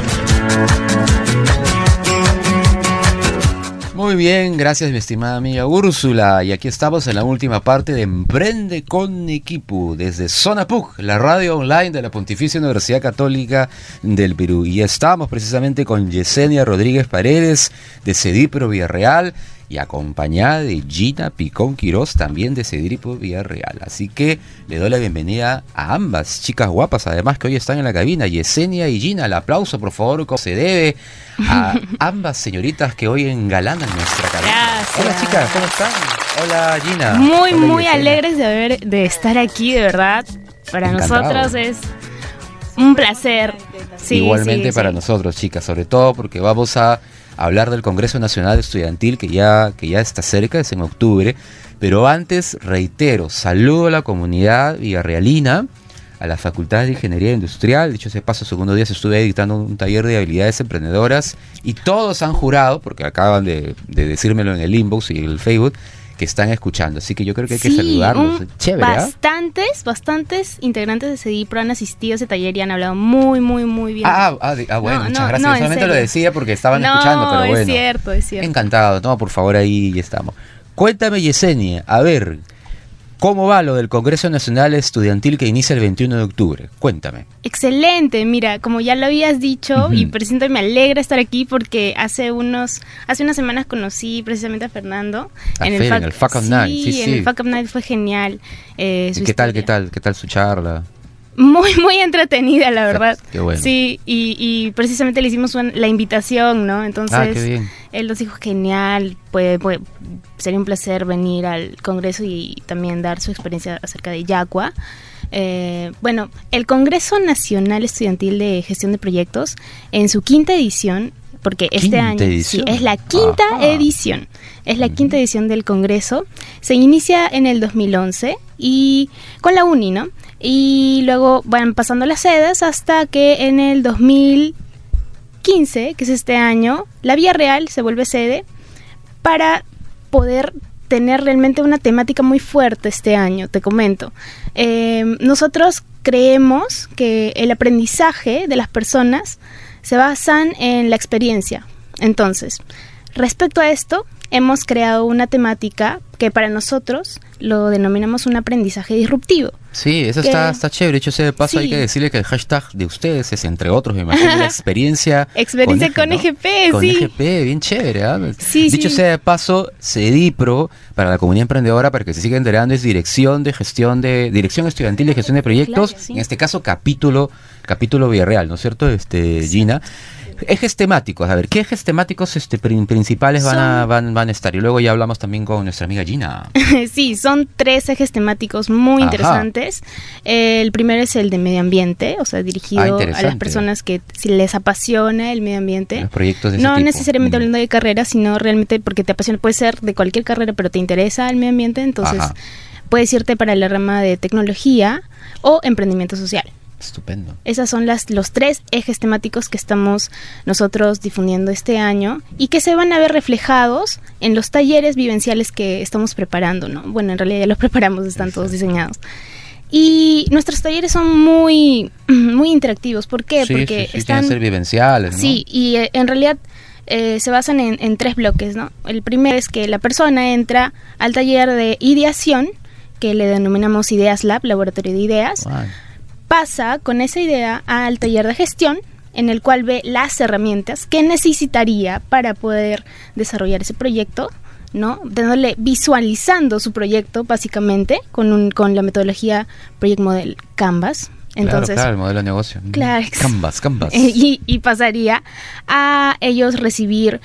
Muy bien, gracias mi estimada amiga Úrsula. Y aquí estamos en la última parte de Emprende con Equipo, desde Zona PUC, la radio online de la Pontificia Universidad Católica del Perú. Y estamos precisamente con Yesenia Rodríguez Paredes, de CEDIPRO Villarreal, y acompañada de Gina Picón Quirós, también de CEDIPRO Villarreal. Así que le doy la bienvenida a ambas chicas guapas, además que hoy están en la cabina, Yesenia y Gina. El aplauso, por favor, como se debe a ambas señoritas que hoy engalanan nuestra cabina. Gracias. Hola chicas, ¿cómo están? Hola Gina. Muy, Hola, muy Yesenia. alegres de estar aquí, de verdad. Para Encantado. nosotros es un placer. Sí, Igualmente sí, para sí. nosotros, chicas, sobre todo porque vamos a hablar del Congreso Nacional Estudiantil que ya está cerca, es en octubre. Pero antes, reitero, saludo a la comunidad villarrealina, a la Facultad de Ingeniería Industrial. Dicho ese paso, segundo día estuve dictando un taller de habilidades emprendedoras y todos han jurado, porque acaban de decírmelo en el inbox y el Facebook, que están escuchando. Así que yo creo que hay que saludarlos. Chévere, ¿ah? Bastantes integrantes de CEDIPRO han asistido a ese taller y han hablado muy, muy, muy bien. Bueno, muchas gracias. no, en Solamente serio. lo decía porque estaban escuchando, pero bueno. Es cierto. Encantado. Toma, por favor, ahí estamos. Cuéntame, Yesenia, a ver, ¿cómo va lo del Congreso Nacional Estudiantil que inicia el 21 de octubre? Cuéntame. Excelente, mira, como ya lo habías dicho, y precisamente me alegra estar aquí porque hace unas semanas conocí precisamente a Fernando En el Fuck Up Night, sí. En el Fuck Up Night fue genial. ¿Qué tal su charla? Muy, muy entretenida, la verdad. Qué bueno. Sí, y precisamente le hicimos la invitación, ¿no? Entonces, qué bien. Él nos dijo, genial, sería un placer venir al Congreso y también dar su experiencia acerca de Yacua. Bueno, el Congreso Nacional Estudiantil de Gestión de Proyectos, en su quinta edición, porque este año sí, es la quinta edición, es la quinta edición del Congreso, se inicia en el 2011 y con la UNI, ¿no? Y luego van pasando las sedes hasta que en el 2015, que es este año, la Villarreal se vuelve sede para poder tener realmente una temática muy fuerte este año, te comento. Nosotros creemos que el aprendizaje de las personas se basan en la experiencia. Entonces, respecto a esto, hemos creado una temática que para nosotros lo denominamos un aprendizaje disruptivo. Sí, eso está chévere. Dicho sea de paso, hay que decirle que el hashtag de ustedes es, entre otros, me imagino, la experiencia con EGP, con sí. EGP, bien chévere, ¿eh? Sí, dicho sea de paso, CEDIPRO, para la comunidad emprendedora, para que se siga enterando, es Dirección Estudiantil de Gestión de Proyectos, claro, sí. En este caso capítulo Villarreal, ¿no es cierto, Gina? Ejes temáticos, a ver, ¿qué ejes temáticos principales van a estar? Y luego ya hablamos también con nuestra amiga Gina. Sí, son 3 ejes temáticos muy interesantes. El primero es el de medio ambiente, o sea, dirigido a las personas que si les apasiona el medio ambiente. Los proyectos de ese no tipo. necesariamente hablando de carrera, sino realmente porque te apasiona, puede ser de cualquier carrera, pero te interesa el medio ambiente, entonces puedes irte para la rama de tecnología o emprendimiento social. Estupendo. Esas son los 3 ejes temáticos que estamos nosotros difundiendo este año y que se van a ver reflejados en los talleres vivenciales que estamos preparando, ¿no? Bueno, en realidad ya los preparamos, están todos diseñados. Y nuestros talleres son muy, muy interactivos. ¿Por qué? Porque están tienen que ser vivenciales, ¿no? Sí, y en realidad se basan en 3 bloques, ¿no? El primero es que la persona entra al taller de ideación, que le denominamos Ideas Lab, Laboratorio de Ideas. Wow. Pasa con esa idea al taller de gestión, en el cual ve las herramientas que necesitaría para poder desarrollar ese proyecto, ¿no? Visualizando su proyecto, básicamente, con la metodología Project Model Canvas. Entonces, claro, el modelo de negocio. Claro, Canvas. Y pasaría a ellos recibir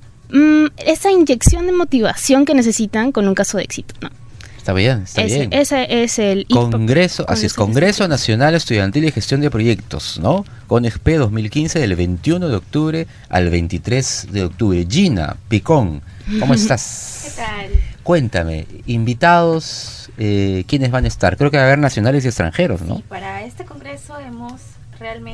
esa inyección de motivación que necesitan con un caso de éxito, ¿no? Está bien. Ese es el Congreso, así es, Congreso Nacional Estudiantil y Gestión de Proyectos, ¿no? CONEGP 2015 del 21 de octubre al 23 de octubre. Gina Picón, ¿cómo estás? ¿Qué tal? Cuéntame, invitados, ¿quiénes van a estar? Creo que va a haber nacionales y extranjeros, ¿no? Sí, para este congreso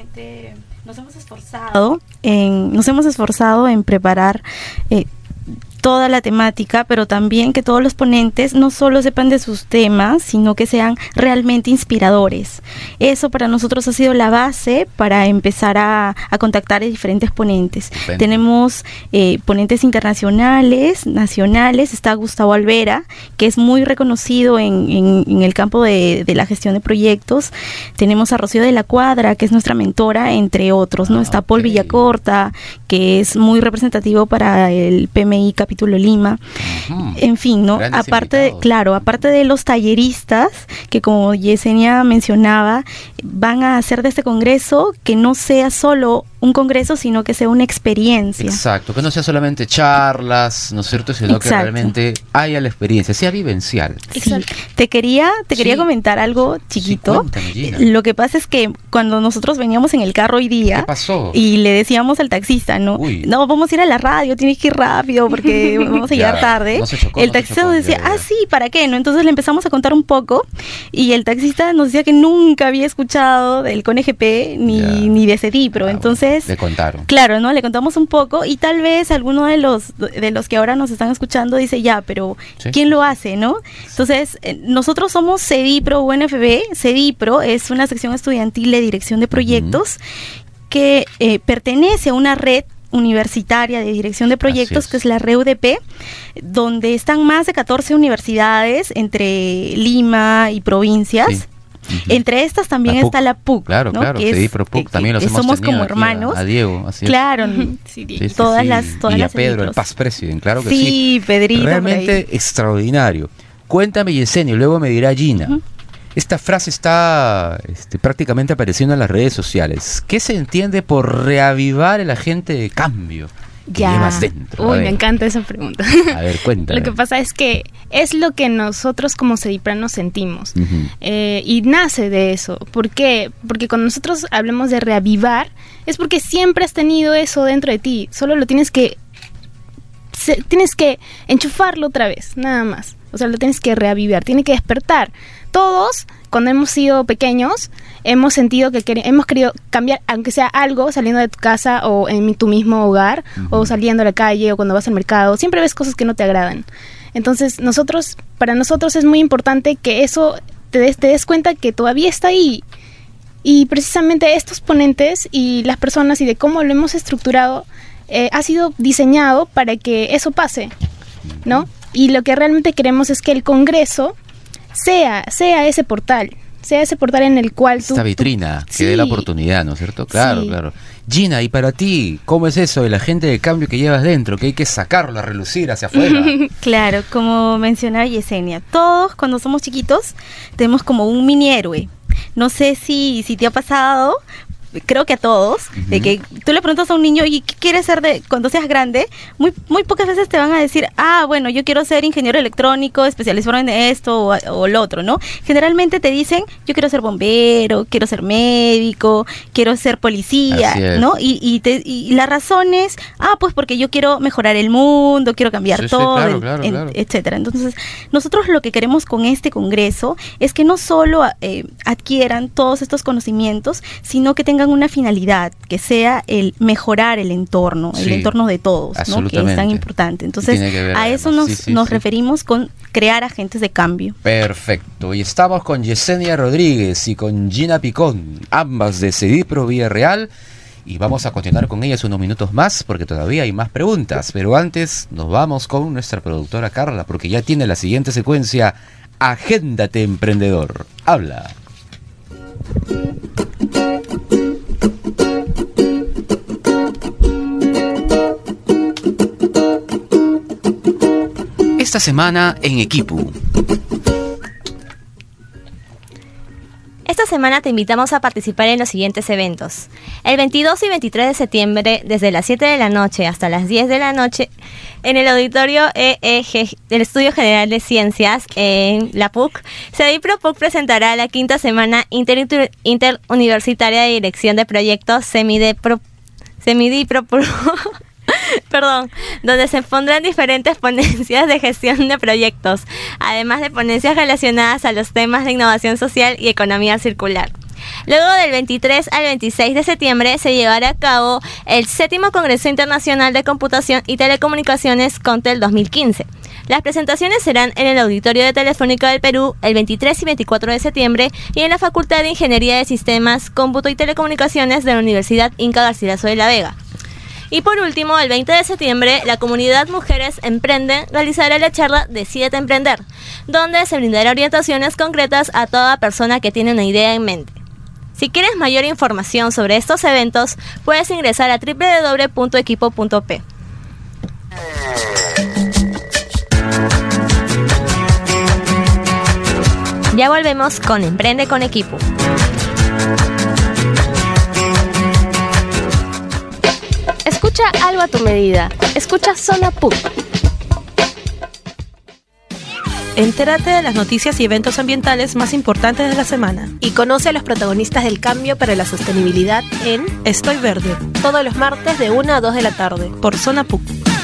nos hemos esforzado en preparar toda la temática, pero también que todos los ponentes no solo sepan de sus temas, sino que sean realmente inspiradores. Eso para nosotros ha sido la base para empezar a contactar a diferentes ponentes. Tenemos ponentes internacionales, nacionales. Está Gustavo Alvera, que es muy reconocido en el campo de la gestión de proyectos. Tenemos a Rocío de la Cuadra, que es nuestra mentora, entre otros, ¿no? Está Paul Villacorta, que es muy representativo para el PMI Capítulo Lima. En fin, ¿no? Aparte de los talleristas, que como Yesenia mencionaba, van a hacer de este congreso que no sea solo un congreso, sino que sea una experiencia. Exacto, que no sea solamente charlas, ¿no es cierto? Sino que realmente haya la experiencia, sea vivencial. Sí. Te quería comentar algo chiquito. Sí, cuéntame, Gina. Lo que pasa es que cuando nosotros veníamos en el carro hoy día, ¿qué pasó? Y le decíamos al taxista, no, vamos a ir a la radio, tienes que ir rápido porque vamos a llegar tarde. El taxista nos decía, sí, ¿para qué? ¿No? Entonces le empezamos a contar un poco y el taxista nos decía que nunca había escuchado del CONEGP ni de CEDIPRO. Entonces le contaron. Claro, ¿no? Le contamos un poco y tal vez alguno de los que ahora nos están escuchando dice, pero ¿quién lo hace, no? Entonces, nosotros somos CEDIPRO UNFB. CEDIPRO es una sección estudiantil de dirección de proyectos que pertenece a una red universitaria de dirección de proyectos, que es la REUDP, donde están más de 14 universidades entre Lima y provincias. Sí. Entre estas también está la PUC, claro, ¿no? Claro, CEDIPRO, PUC, también los hemos somos tenido como hermanos. A Diego, así es. Claro, todas las y a Pedro, el past president, claro que sí. Sí, Pedrito. Realmente extraordinario. Cuéntame, Yesenia, y luego me dirá Gina. Esta frase está prácticamente apareciendo en las redes sociales. ¿Qué se entiende por reavivar el agente de cambio que llevas dentro? Me encanta esa pregunta. A ver, cuéntame. Lo que pasa es que es lo que nosotros como cedipranos sentimos. Y nace de eso. ¿Por qué? Porque cuando nosotros hablamos de reavivar, es porque siempre has tenido eso dentro de ti. Solo lo tienes que enchufarlo otra vez, nada más. O sea, lo tienes que reavivar, tiene que despertar. Todos, cuando hemos sido pequeños, hemos sentido que hemos querido cambiar, aunque sea algo, saliendo de tu casa o en tu mismo hogar, o saliendo a la calle o cuando vas al mercado. Siempre ves cosas que no te agradan. Entonces, para nosotros es muy importante que eso te des cuenta que todavía está ahí. Y precisamente estos ponentes y las personas y de cómo lo hemos estructurado ha sido diseñado para que eso pase, ¿no? Y lo que realmente queremos es que el Congreso sea ese portal en el cual esta vitrina que dé la oportunidad, ¿no es cierto? Claro, claro. Gina, y para ti, ¿cómo es eso el agente de cambio que llevas dentro, que hay que sacarlo a relucir hacia afuera? Claro, como mencionaba Yesenia, todos cuando somos chiquitos tenemos como un mini héroe. No sé si te ha pasado, creo que a todos, de que tú le preguntas a un niño, ¿y qué quieres ser cuando seas grande? Muy pocas veces te van a decir, bueno, yo quiero ser ingeniero electrónico, especializado en esto o lo otro, ¿no? Generalmente te dicen, yo quiero ser bombero, quiero ser médico, quiero ser policía, ¿no? Y la razón es, pues porque yo quiero mejorar el mundo, quiero cambiar todo, claro. Etcétera. Entonces, nosotros lo que queremos con este congreso es que no solo adquieran todos estos conocimientos, sino que tengan una finalidad, que sea el mejorar el entorno de todos, ¿no? Que es tan importante. Entonces, a eso nos referimos con crear agentes de cambio. Perfecto. Y estamos con Yesenia Rodríguez y con Gina Picón, ambas de CEDIPRO Villarreal, y vamos a continuar con ellas unos minutos más porque todavía hay más preguntas, pero antes nos vamos con nuestra productora Carla porque ya tiene la siguiente secuencia. Agéndate, emprendedor. Habla. Esta semana en Equipu. Esta semana te invitamos a participar en los siguientes eventos. El 22 y 23 de septiembre, desde las 7 de la noche hasta las 10 de la noche, en el auditorio EEG del Estudio General de Ciencias en la PUC, CEDIPRO PUC presentará la quinta semana interuniversitaria de dirección de proyectos CEMIDIPRO donde se pondrán diferentes ponencias de gestión de proyectos, además de ponencias relacionadas a los temas de innovación social y economía circular. Luego del 23 al 26 de septiembre se llevará a cabo el 7º Congreso Internacional de Computación y Telecomunicaciones CONTEL 2015. Las presentaciones serán en el Auditorio de Telefónica del Perú el 23 y 24 de septiembre y en la Facultad de Ingeniería de Sistemas, Cómputo y Telecomunicaciones de la Universidad Inca Garcilaso de la Vega. Y por último, el 20 de septiembre, la comunidad Mujeres Emprenden realizará la charla Decídete Emprender, donde se brindará orientaciones concretas a toda persona que tiene una idea en mente. Si quieres mayor información sobre estos eventos, puedes ingresar a www.equipo.p. Ya volvemos con Emprende con Equipo. Escucha algo a tu medida. Escucha Zona PUC. Entérate de las noticias y eventos ambientales más importantes de la semana. Y conoce a los protagonistas del cambio para la sostenibilidad en Estoy Verde. Todos los martes de 1 a 2 de la tarde. Por Zona PUC.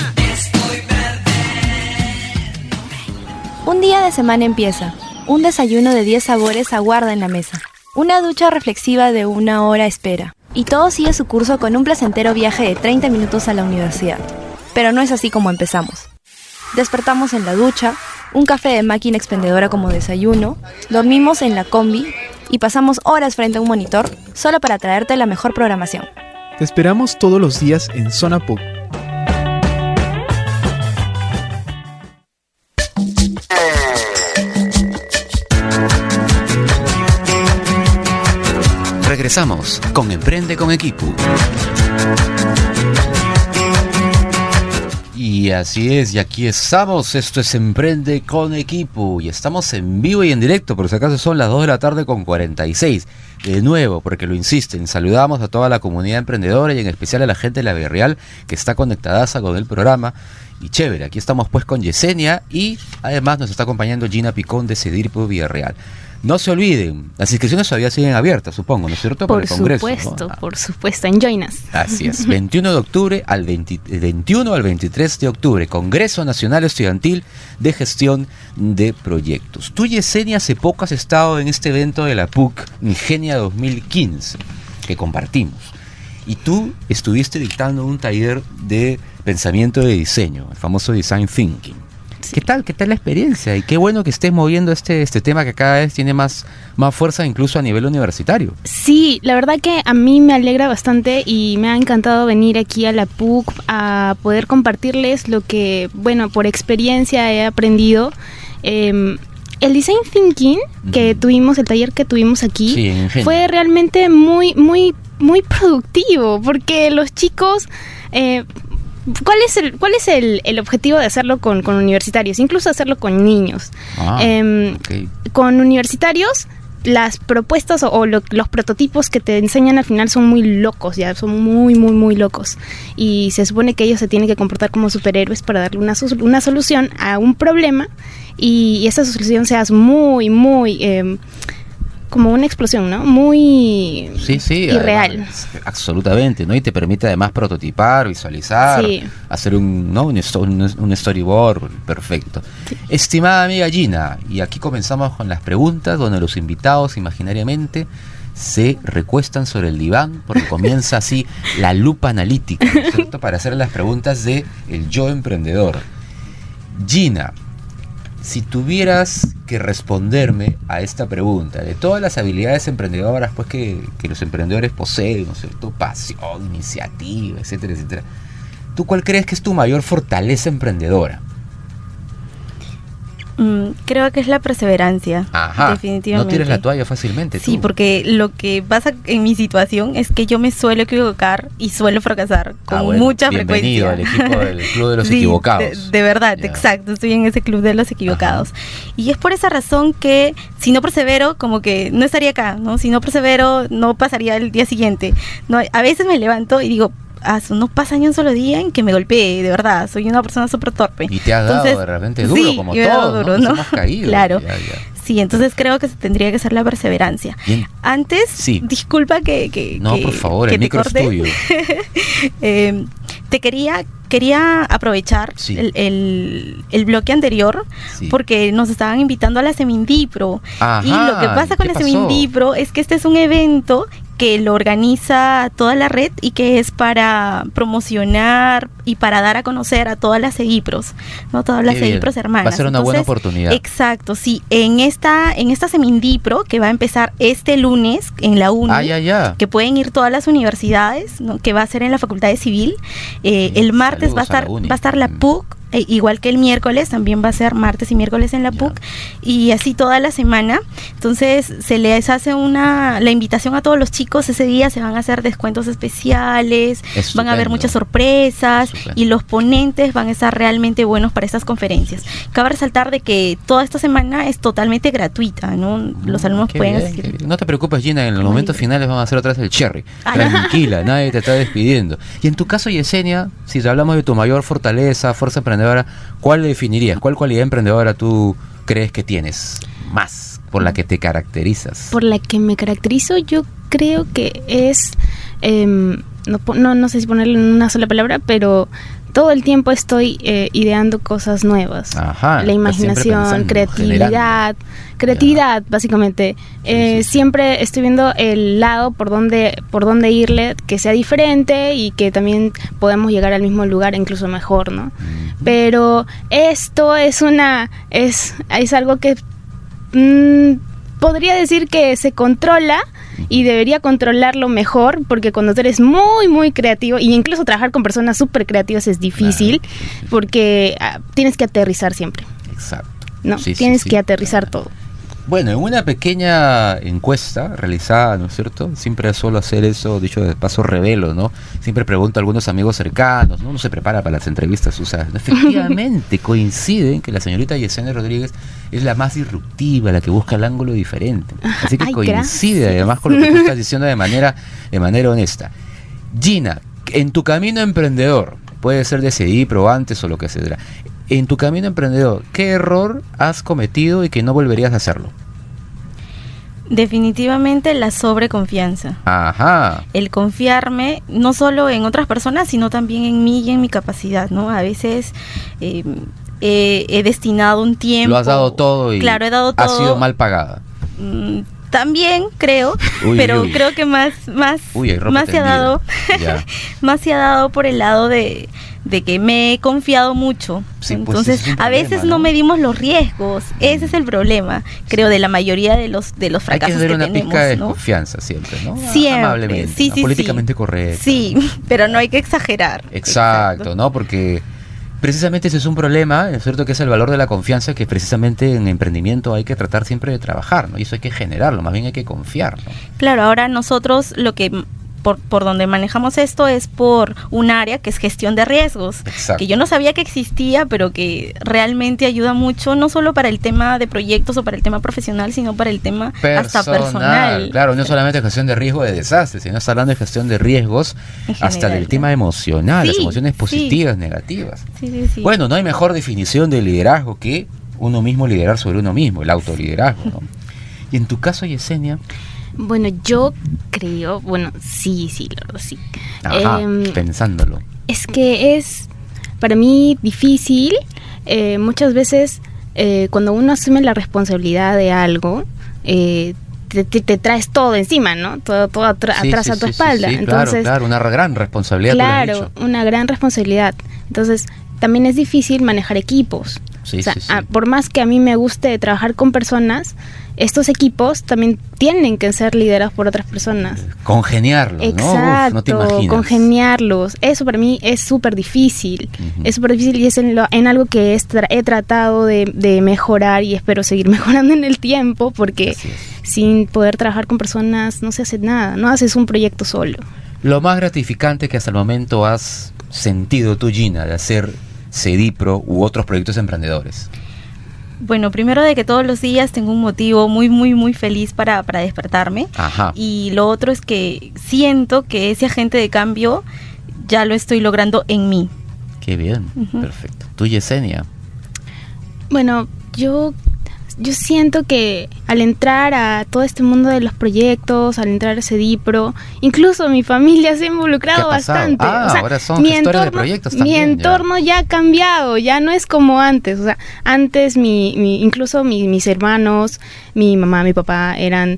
Un día de semana empieza. Un desayuno de 10 sabores aguarda en la mesa. Una ducha reflexiva de 1 hora espera. Y todo sigue su curso con un placentero viaje de 30 minutos a la universidad. Pero no es así como empezamos. Despertamos en la ducha, un café de máquina expendedora como desayuno, dormimos en la combi y pasamos horas frente a un monitor solo para traerte la mejor programación. Te esperamos todos los días en Zona PUC. Regresamos con Emprende con Equipo. Y así es, y aquí estamos, esto es Emprende con Equipo, y estamos en vivo y en directo, por si acaso son las 2 de la tarde con 46. De nuevo, porque lo insisten, saludamos a toda la comunidad emprendedora y en especial a la gente de la Villarreal que está conectada con el programa. Y chévere, aquí estamos pues con Yesenia y además nos está acompañando Gina Picón de Cedirpo Villarreal. No se olviden, las inscripciones todavía siguen abiertas, supongo, ¿no es cierto? Para el Congreso, ¿no? Por supuesto, en Join Us. Así es, 21 de octubre al 21 al 23 de octubre, Congreso Nacional Estudiantil de Gestión de Proyectos. Tú, Yesenia, hace poco has estado en este evento de la PUC Ingenia 2015, que compartimos. Y tú estuviste dictando un taller de pensamiento de diseño, el famoso Design Thinking. ¿Qué tal la experiencia? Y qué bueno que estés moviendo este tema que cada vez tiene más fuerza incluso a nivel universitario. Sí, la verdad que a mí me alegra bastante y me ha encantado venir aquí a la PUC a poder compartirles lo que, bueno, por experiencia he aprendido. El Design Thinking que tuvimos, el taller que tuvimos aquí, fue realmente muy productivo, porque los chicos... ¿Cuál es el objetivo de hacerlo con universitarios? Incluso hacerlo con niños. Okay. Con universitarios, las propuestas o los prototipos que te enseñan al final son muy locos, ya son muy locos. Y se supone que ellos se tienen que comportar como superhéroes para darle una solución a un problema, y esa solución sea muy como una explosión, ¿no? Muy irreal. Además, absolutamente, ¿no? Y te permite además prototipar, visualizar, hacer un storyboard perfecto. Sí. Estimada amiga Gina, y aquí comenzamos con las preguntas donde los invitados imaginariamente se recuestan sobre el diván porque comienza así la lupa analítica, ¿no es cierto? Para hacer las preguntas de el yo emprendedor. Gina, si tuvieras que responderme a esta pregunta, de todas las habilidades emprendedoras pues que los emprendedores poseen, ¿no es cierto? Pasión, iniciativa, etcétera, etcétera. ¿Tú cuál crees que es tu mayor fortaleza emprendedora? Creo que es la perseverancia. Ajá, definitivamente. No tires la toalla fácilmente. Sí, porque lo que pasa en mi situación es que yo me suelo equivocar y suelo fracasar con mucha frecuencia. Bienvenido al equipo del Club de los Equivocados. De verdad, exacto, estoy en ese Club de los Equivocados. Ajá. Y es por esa razón que si no persevero, como que no estaría acá, ¿no? Si no persevero, no pasaría el día siguiente. No, a veces me levanto y digo, no pasa ni un solo día en que me golpee, de verdad, soy una persona súper torpe. Y te has dado de repente duro, sí, como todos, duro, ¿no? Nos hemos caído. Claro. Ya. Sí, entonces creo que tendría que ser la perseverancia. Bien. Antes, disculpa que no, por favor, el micro es tuyo. Te quería quería aprovechar Sí. el bloque anterior, Sí. porque nos estaban invitando a la Semindipro. Ajá, Y lo que pasa con ¿qué la pasó? Semindipro es que este es un evento que lo organiza toda la red y que es para promocionar y para dar a conocer a todas las Sedipros, ¿no? Todas las Qué bien. Sedipros hermanas. Va a ser una buena Entonces, oportunidad. Exacto, sí. En esta Semindipro, que va a empezar este lunes en la UNI, Ya. que pueden ir todas las universidades, ¿no? Que va a ser en la Facultad de Civil. El martes va a estar la PUC, igual que el miércoles, también va a ser martes y miércoles en la PUC, y así toda la semana. Entonces se les hace la invitación a todos los chicos. Ese día se van a hacer descuentos especiales, van a haber muchas sorpresas, y los ponentes van a estar realmente buenos para estas conferencias. Cabe resaltar de que toda esta semana es totalmente gratuita, ¿no? Los alumnos Qué pueden bien, asistir. qué bien. No te preocupes, Gina, en los momentos finales vamos a hacer otra vez el cherry. Tranquila, nadie te está despidiendo. Y en tu caso, Yesenia, si te hablamos de tu mayor fortaleza, fuerza emprendedora, ¿cuál le definirías? ¿Cuál cualidad emprendedora tú crees que tienes más, por la que te caracterizas? Por la que me caracterizo, yo creo que es, no sé si ponerlo en una sola palabra, pero todo el tiempo estoy ideando cosas nuevas. Ajá, la imaginación, creatividad, básicamente. Siempre estoy viendo el lado por dónde irle, que sea diferente y que también podamos llegar al mismo lugar, incluso mejor, ¿no? Pero esto es algo que podría decir que se controla y debería controlarlo mejor, porque cuando tú eres muy, muy creativo, y incluso trabajar con personas súper creativas es difícil, porque tienes que aterrizar siempre. Exacto. ¿No? Tienes que aterrizar todo. Bueno, en una pequeña encuesta realizada, ¿no es cierto? Siempre suelo hacer eso, dicho de paso revelo, ¿no? Siempre pregunto a algunos amigos cercanos, ¿no? Uno se prepara para las entrevistas, o sea, efectivamente coinciden que la señorita Yesenia Rodríguez es la más disruptiva, la que busca el ángulo diferente. Así que coincide además con lo que tú estás diciendo de manera honesta. Gina, en tu camino emprendedor, puede ser de CEDIPRO antes o lo que sea, en tu camino emprendedor, ¿qué error has cometido y que no volverías a hacerlo? Definitivamente la sobreconfianza. Ajá. El confiarme no solo en otras personas, sino también en mí y en mi capacidad, ¿no? A veces he destinado un tiempo. Lo has dado todo y claro, he dado todo. Has sido mal pagada. También creo, pero creo que más se ha dado más se ha dado por el lado de que me he confiado mucho. Sí, entonces pues a veces no medimos los riesgos. Ese es el problema, creo, de la mayoría de los fracasos hay que tener una tenemos, pizca de ¿no? confianza siempre, ¿no? Siempre, amablemente, sí, ¿no? sí, políticamente correcto. Sí, pero no hay que exagerar. Exacto, ¿no? Porque precisamente ese es un problema, es cierto, que es el valor de la confianza, que precisamente en emprendimiento hay que tratar siempre de trabajar, ¿no? Y eso hay que generarlo, más bien hay que confiar, ¿no? Claro, ahora nosotros lo que por donde manejamos esto es por un área que es gestión de riesgos. Exacto. Que yo no sabía que existía, pero que realmente ayuda mucho, no solo para el tema de proyectos o para el tema profesional, sino para el tema hasta personal. Claro, no solamente gestión de riesgo de desastres, sino está hablando de gestión de riesgos hasta del tema emocional, las emociones positivas, negativas. Sí. Bueno, no hay mejor definición de liderazgo que uno mismo liderar sobre uno mismo, el autoliderazgo, ¿no? Y en tu caso, Yesenia. Bueno, yo creo, sí, la verdad sí. Ajá, pensándolo. Es que es para mí difícil, muchas veces cuando uno asume la responsabilidad de algo, te traes todo encima, ¿no? Todo atrás a tu espalda. Sí, entonces, claro, una gran responsabilidad. Claro, una gran responsabilidad. Entonces, también es difícil manejar equipos. Por más que a mí me guste trabajar con personas, estos equipos también tienen que ser liderados por otras personas. Congeniarlos, exacto, ¿no? No te imaginas. Congeniarlos. Eso para mí es súper difícil. Es súper difícil y es en algo que he tratado de mejorar y espero seguir mejorando en el tiempo, porque sin poder trabajar con personas no se hace nada, no haces un proyecto solo. Lo más gratificante que hasta el momento has sentido tú, Gina, de hacer CEDIPRO u otros proyectos emprendedores. Bueno, primero de que todos los días tengo un motivo muy, muy, muy feliz para despertarme. Ajá. Y lo otro es que siento que ese agente de cambio ya lo estoy logrando en mí. Qué bien, perfecto. ¿Tú, Yesenia? Bueno, yo yo siento que al entrar a todo este mundo de los proyectos, al entrar a CEDIPRO, incluso mi familia se ha involucrado bastante. O sea, ahora son gestores de proyectos también. Mi entorno ya ha cambiado, ya no es como antes. O sea, antes incluso mis hermanos, mi mamá, mi papá eran,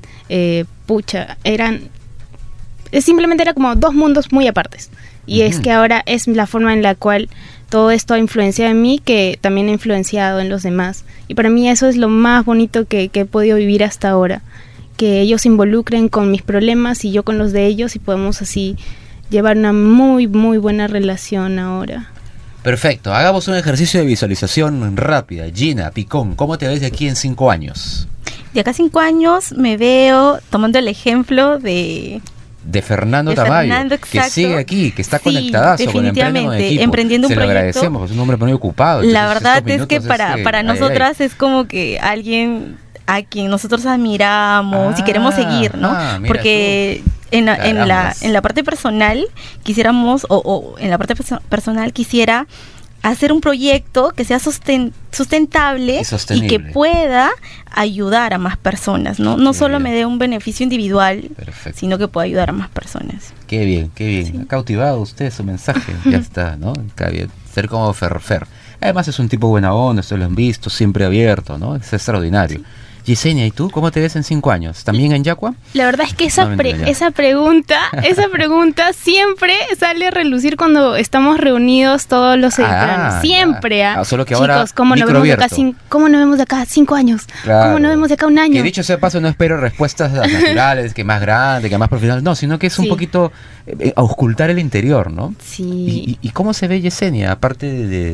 simplemente era como dos mundos muy apartes. Y es que ahora es la forma en la cual todo esto ha influenciado en mí, que también ha influenciado en los demás. Y para mí eso es lo más bonito que he podido vivir hasta ahora. Que ellos se involucren con mis problemas y yo con los de ellos, y podemos así llevar una muy, muy buena relación ahora. Perfecto, hagamos un ejercicio de visualización rápida. Gina Picón, ¿cómo te ves de aquí en 5 años? De acá a 5 años me veo tomando el ejemplo de Fernando Tamayo, que sigue aquí, que está conectadazo con Emprende con Equipo. Emprendiendo un proyecto. Se lo agradecemos, es un hombre muy ocupado. La verdad es que para nosotras es como que alguien a quien nosotros admiramos y queremos seguir, ¿no? Porque en la parte personal quisiéramos, o en la parte personal quisiera hacer un proyecto que sea sustentable y que pueda ayudar a más personas, no solo me dé un beneficio individual, sino que pueda ayudar a más personas. Qué bien, sí. Ha cautivado usted su mensaje, ya está, ¿no? Está bien, ser como Fer. Además es un tipo buena onda, ustedes lo han visto, siempre abierto, ¿no? Es extraordinario. Yesenia, ¿y tú cómo te ves en 5 años? ¿También en Yacua? La verdad es que esa pregunta siempre sale a relucir cuando estamos reunidos todos los editanos. Siempre, solo que ahora, chicos, ¿cómo nos vemos de acá 5 años? Claro. ¿Cómo nos vemos de acá 1 año? Que dicho sea paso, no espero respuestas naturales, que más grande, que más profesional, no, sino que es un poquito auscultar el interior, ¿no? Sí. ¿Y cómo se ve Yesenia, aparte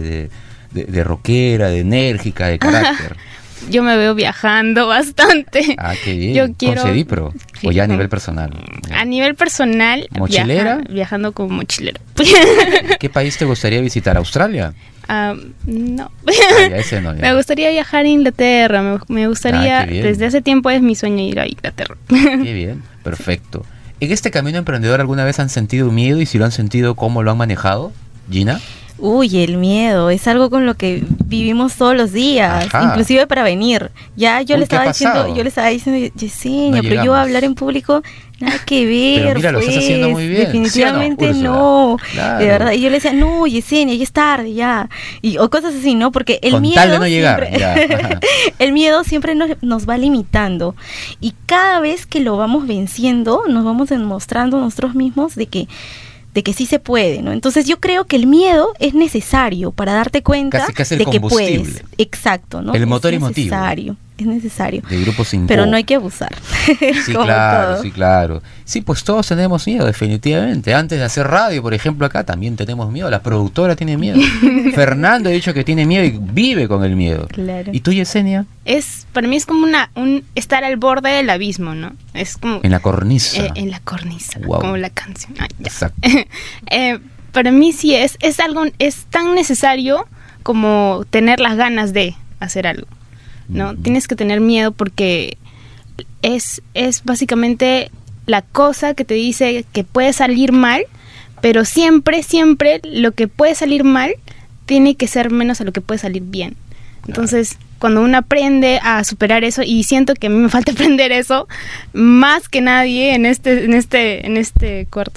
de rockera, de enérgica, de carácter? Yo me veo viajando bastante. Qué bien. Yo quiero... ¿Con CEDIPRO? ¿O ya a nivel personal? A nivel personal, ¿mochilera? Viajando como mochilero. ¿Qué país te gustaría visitar? ¿Australia? No. Ese no, ya. Me gustaría viajar a Inglaterra. Me gustaría, desde hace tiempo es mi sueño ir a Inglaterra. Qué bien, perfecto. ¿En este camino emprendedor alguna vez han sentido miedo? Y si lo han sentido, ¿cómo lo han manejado? Gina. Uy, el miedo es algo con lo que vivimos todos los días, inclusive para venir. Ya yo le estaba diciendo, Yesenia, pero yo hablar en público nada que ver. Pero mira, lo estás haciendo muy bien. Definitivamente ¿Sí o no. Claro. De verdad. Y yo le decía, no, Yesenia, ya es tarde, ya. O cosas así, ¿no? Porque el miedo. Con tal de no llegar, ya. El miedo siempre nos va limitando. Y cada vez que lo vamos venciendo, nos vamos demostrando nosotros mismos de que sí se puede, ¿no? Entonces yo creo que el miedo es necesario para darte cuenta casi de que puedes. Exacto, ¿no? El motor y motivo. Es necesario. De Grupo 5. Pero no hay que abusar. Sí, claro. Sí, pues todos tenemos miedo, definitivamente. Antes de hacer radio, por ejemplo, acá también tenemos miedo. La productora tiene miedo. Fernando ha dicho que tiene miedo y vive con el miedo. Claro. ¿Y tú, Yesenia? Para mí es como un estar al borde del abismo, ¿no? Es como... En la cornisa. En la cornisa, wow. Como la canción. Exacto. Para mí sí es algo, es tan necesario como tener las ganas de hacer algo, ¿no? Tienes que tener miedo porque es básicamente la cosa que te dice que puede salir mal, pero siempre lo que puede salir mal tiene que ser menos a lo que puede salir bien. Entonces, cuando uno aprende a superar eso, y siento que a mí me falta aprender eso más que nadie en este cuarto,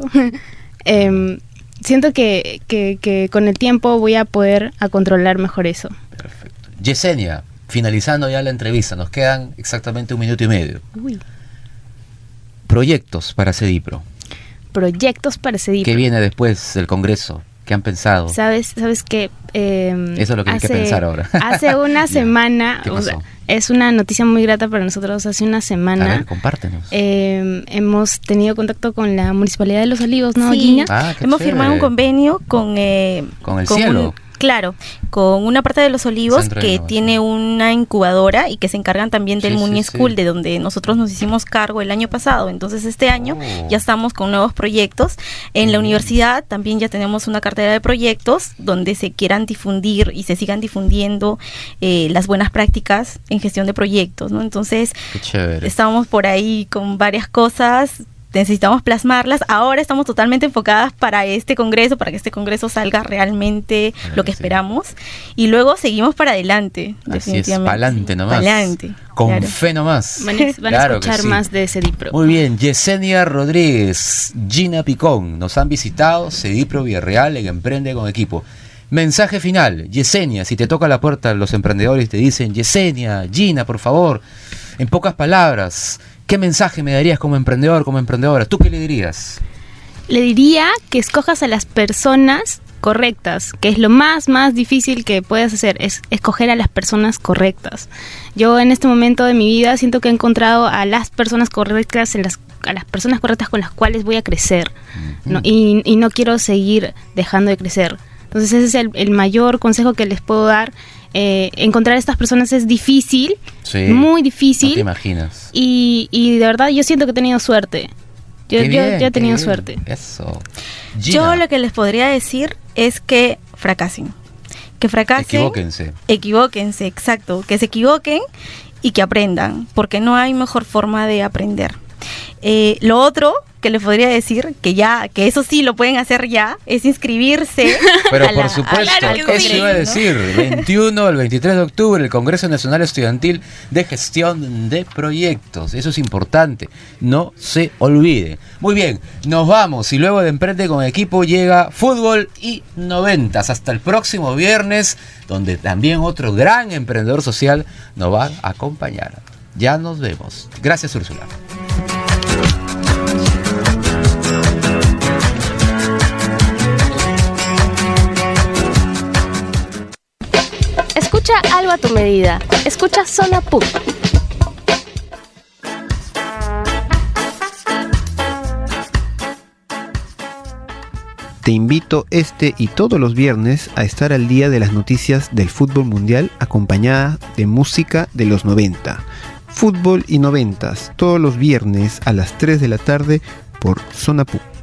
siento que con el tiempo voy a poder a controlar mejor eso. Perfecto. Yesenia, finalizando ya la entrevista, nos quedan exactamente 1 minuto y medio. Uy. Proyectos para CEDIPRO. ¿Qué viene después del Congreso? ¿Qué han pensado? ¿Sabes que eso es lo que hay que pensar ahora. Hace una semana, es una noticia muy grata para nosotros. Hace una semana, a ver, compártenos. Hemos tenido contacto con la Municipalidad de Los Olivos, ¿no, sí. Gina? Hemos firmado un convenio con el cielo. Con una parte de Los Olivos que tiene una incubadora y que se encargan también del Muni School, de donde nosotros nos hicimos cargo el año pasado. Entonces este año ya estamos con nuevos proyectos. En la universidad también ya tenemos una cartera de proyectos donde se quieran difundir y se sigan difundiendo las buenas prácticas en gestión de proyectos, ¿no? Entonces estamos por ahí con varias cosas. necesitamos plasmarlas. Ahora estamos totalmente enfocadas para este congreso, para que este congreso salga realmente lo que esperamos. Y luego seguimos para adelante, definitivamente. Así es, pa'lante nomás. Pa'lante. Con claro. fe nomás. Van a escuchar más de Cedipro. Muy bien, Yesenia Rodríguez, Gina Picón, nos han visitado Cedipro Villarreal en Emprende con Equipo. Mensaje final, Yesenia, si te toca la puerta los emprendedores y te dicen, Yesenia, Gina, por favor, en pocas palabras, ¿qué mensaje me darías como emprendedor, como emprendedora? ¿Tú qué le dirías? Le diría que escojas a las personas correctas, que es lo más difícil que puedes hacer, es escoger a las personas correctas. Yo en este momento de mi vida siento que he encontrado a las personas correctas, a las personas correctas con las cuales voy a crecer, ¿no? Y no quiero seguir dejando de crecer. Entonces ese es el mayor consejo que les puedo dar. Encontrar a estas personas es difícil, muy difícil. No te imaginas. Y de verdad yo siento que he tenido suerte. Yo he tenido suerte. Eso. Yo lo que les podría decir es que fracasen. Que fracasen. Equivóquense, exacto. Que se equivoquen y que aprendan, porque no hay mejor forma de aprender. Lo otro que les podría decir, que eso sí lo pueden hacer ya, es inscribirse. Pero por supuesto, eso iba a decir, 21 al 23 de octubre, el Congreso Nacional Estudiantil de Gestión de Proyectos. Eso es importante, no se olvide. Muy bien, nos vamos y luego de Emprende con Equipo llega Fútbol y 90s. Hasta el próximo viernes, donde también otro gran emprendedor social nos va a acompañar. Ya nos vemos. Gracias, Úrsula. Escucha algo a tu medida. Escucha Zona PUC. Te invito este y todos los viernes a estar al día de las noticias del fútbol mundial acompañada de música de los 90. Fútbol y 90s, todos los viernes a las 3 de la tarde por Zona PUC.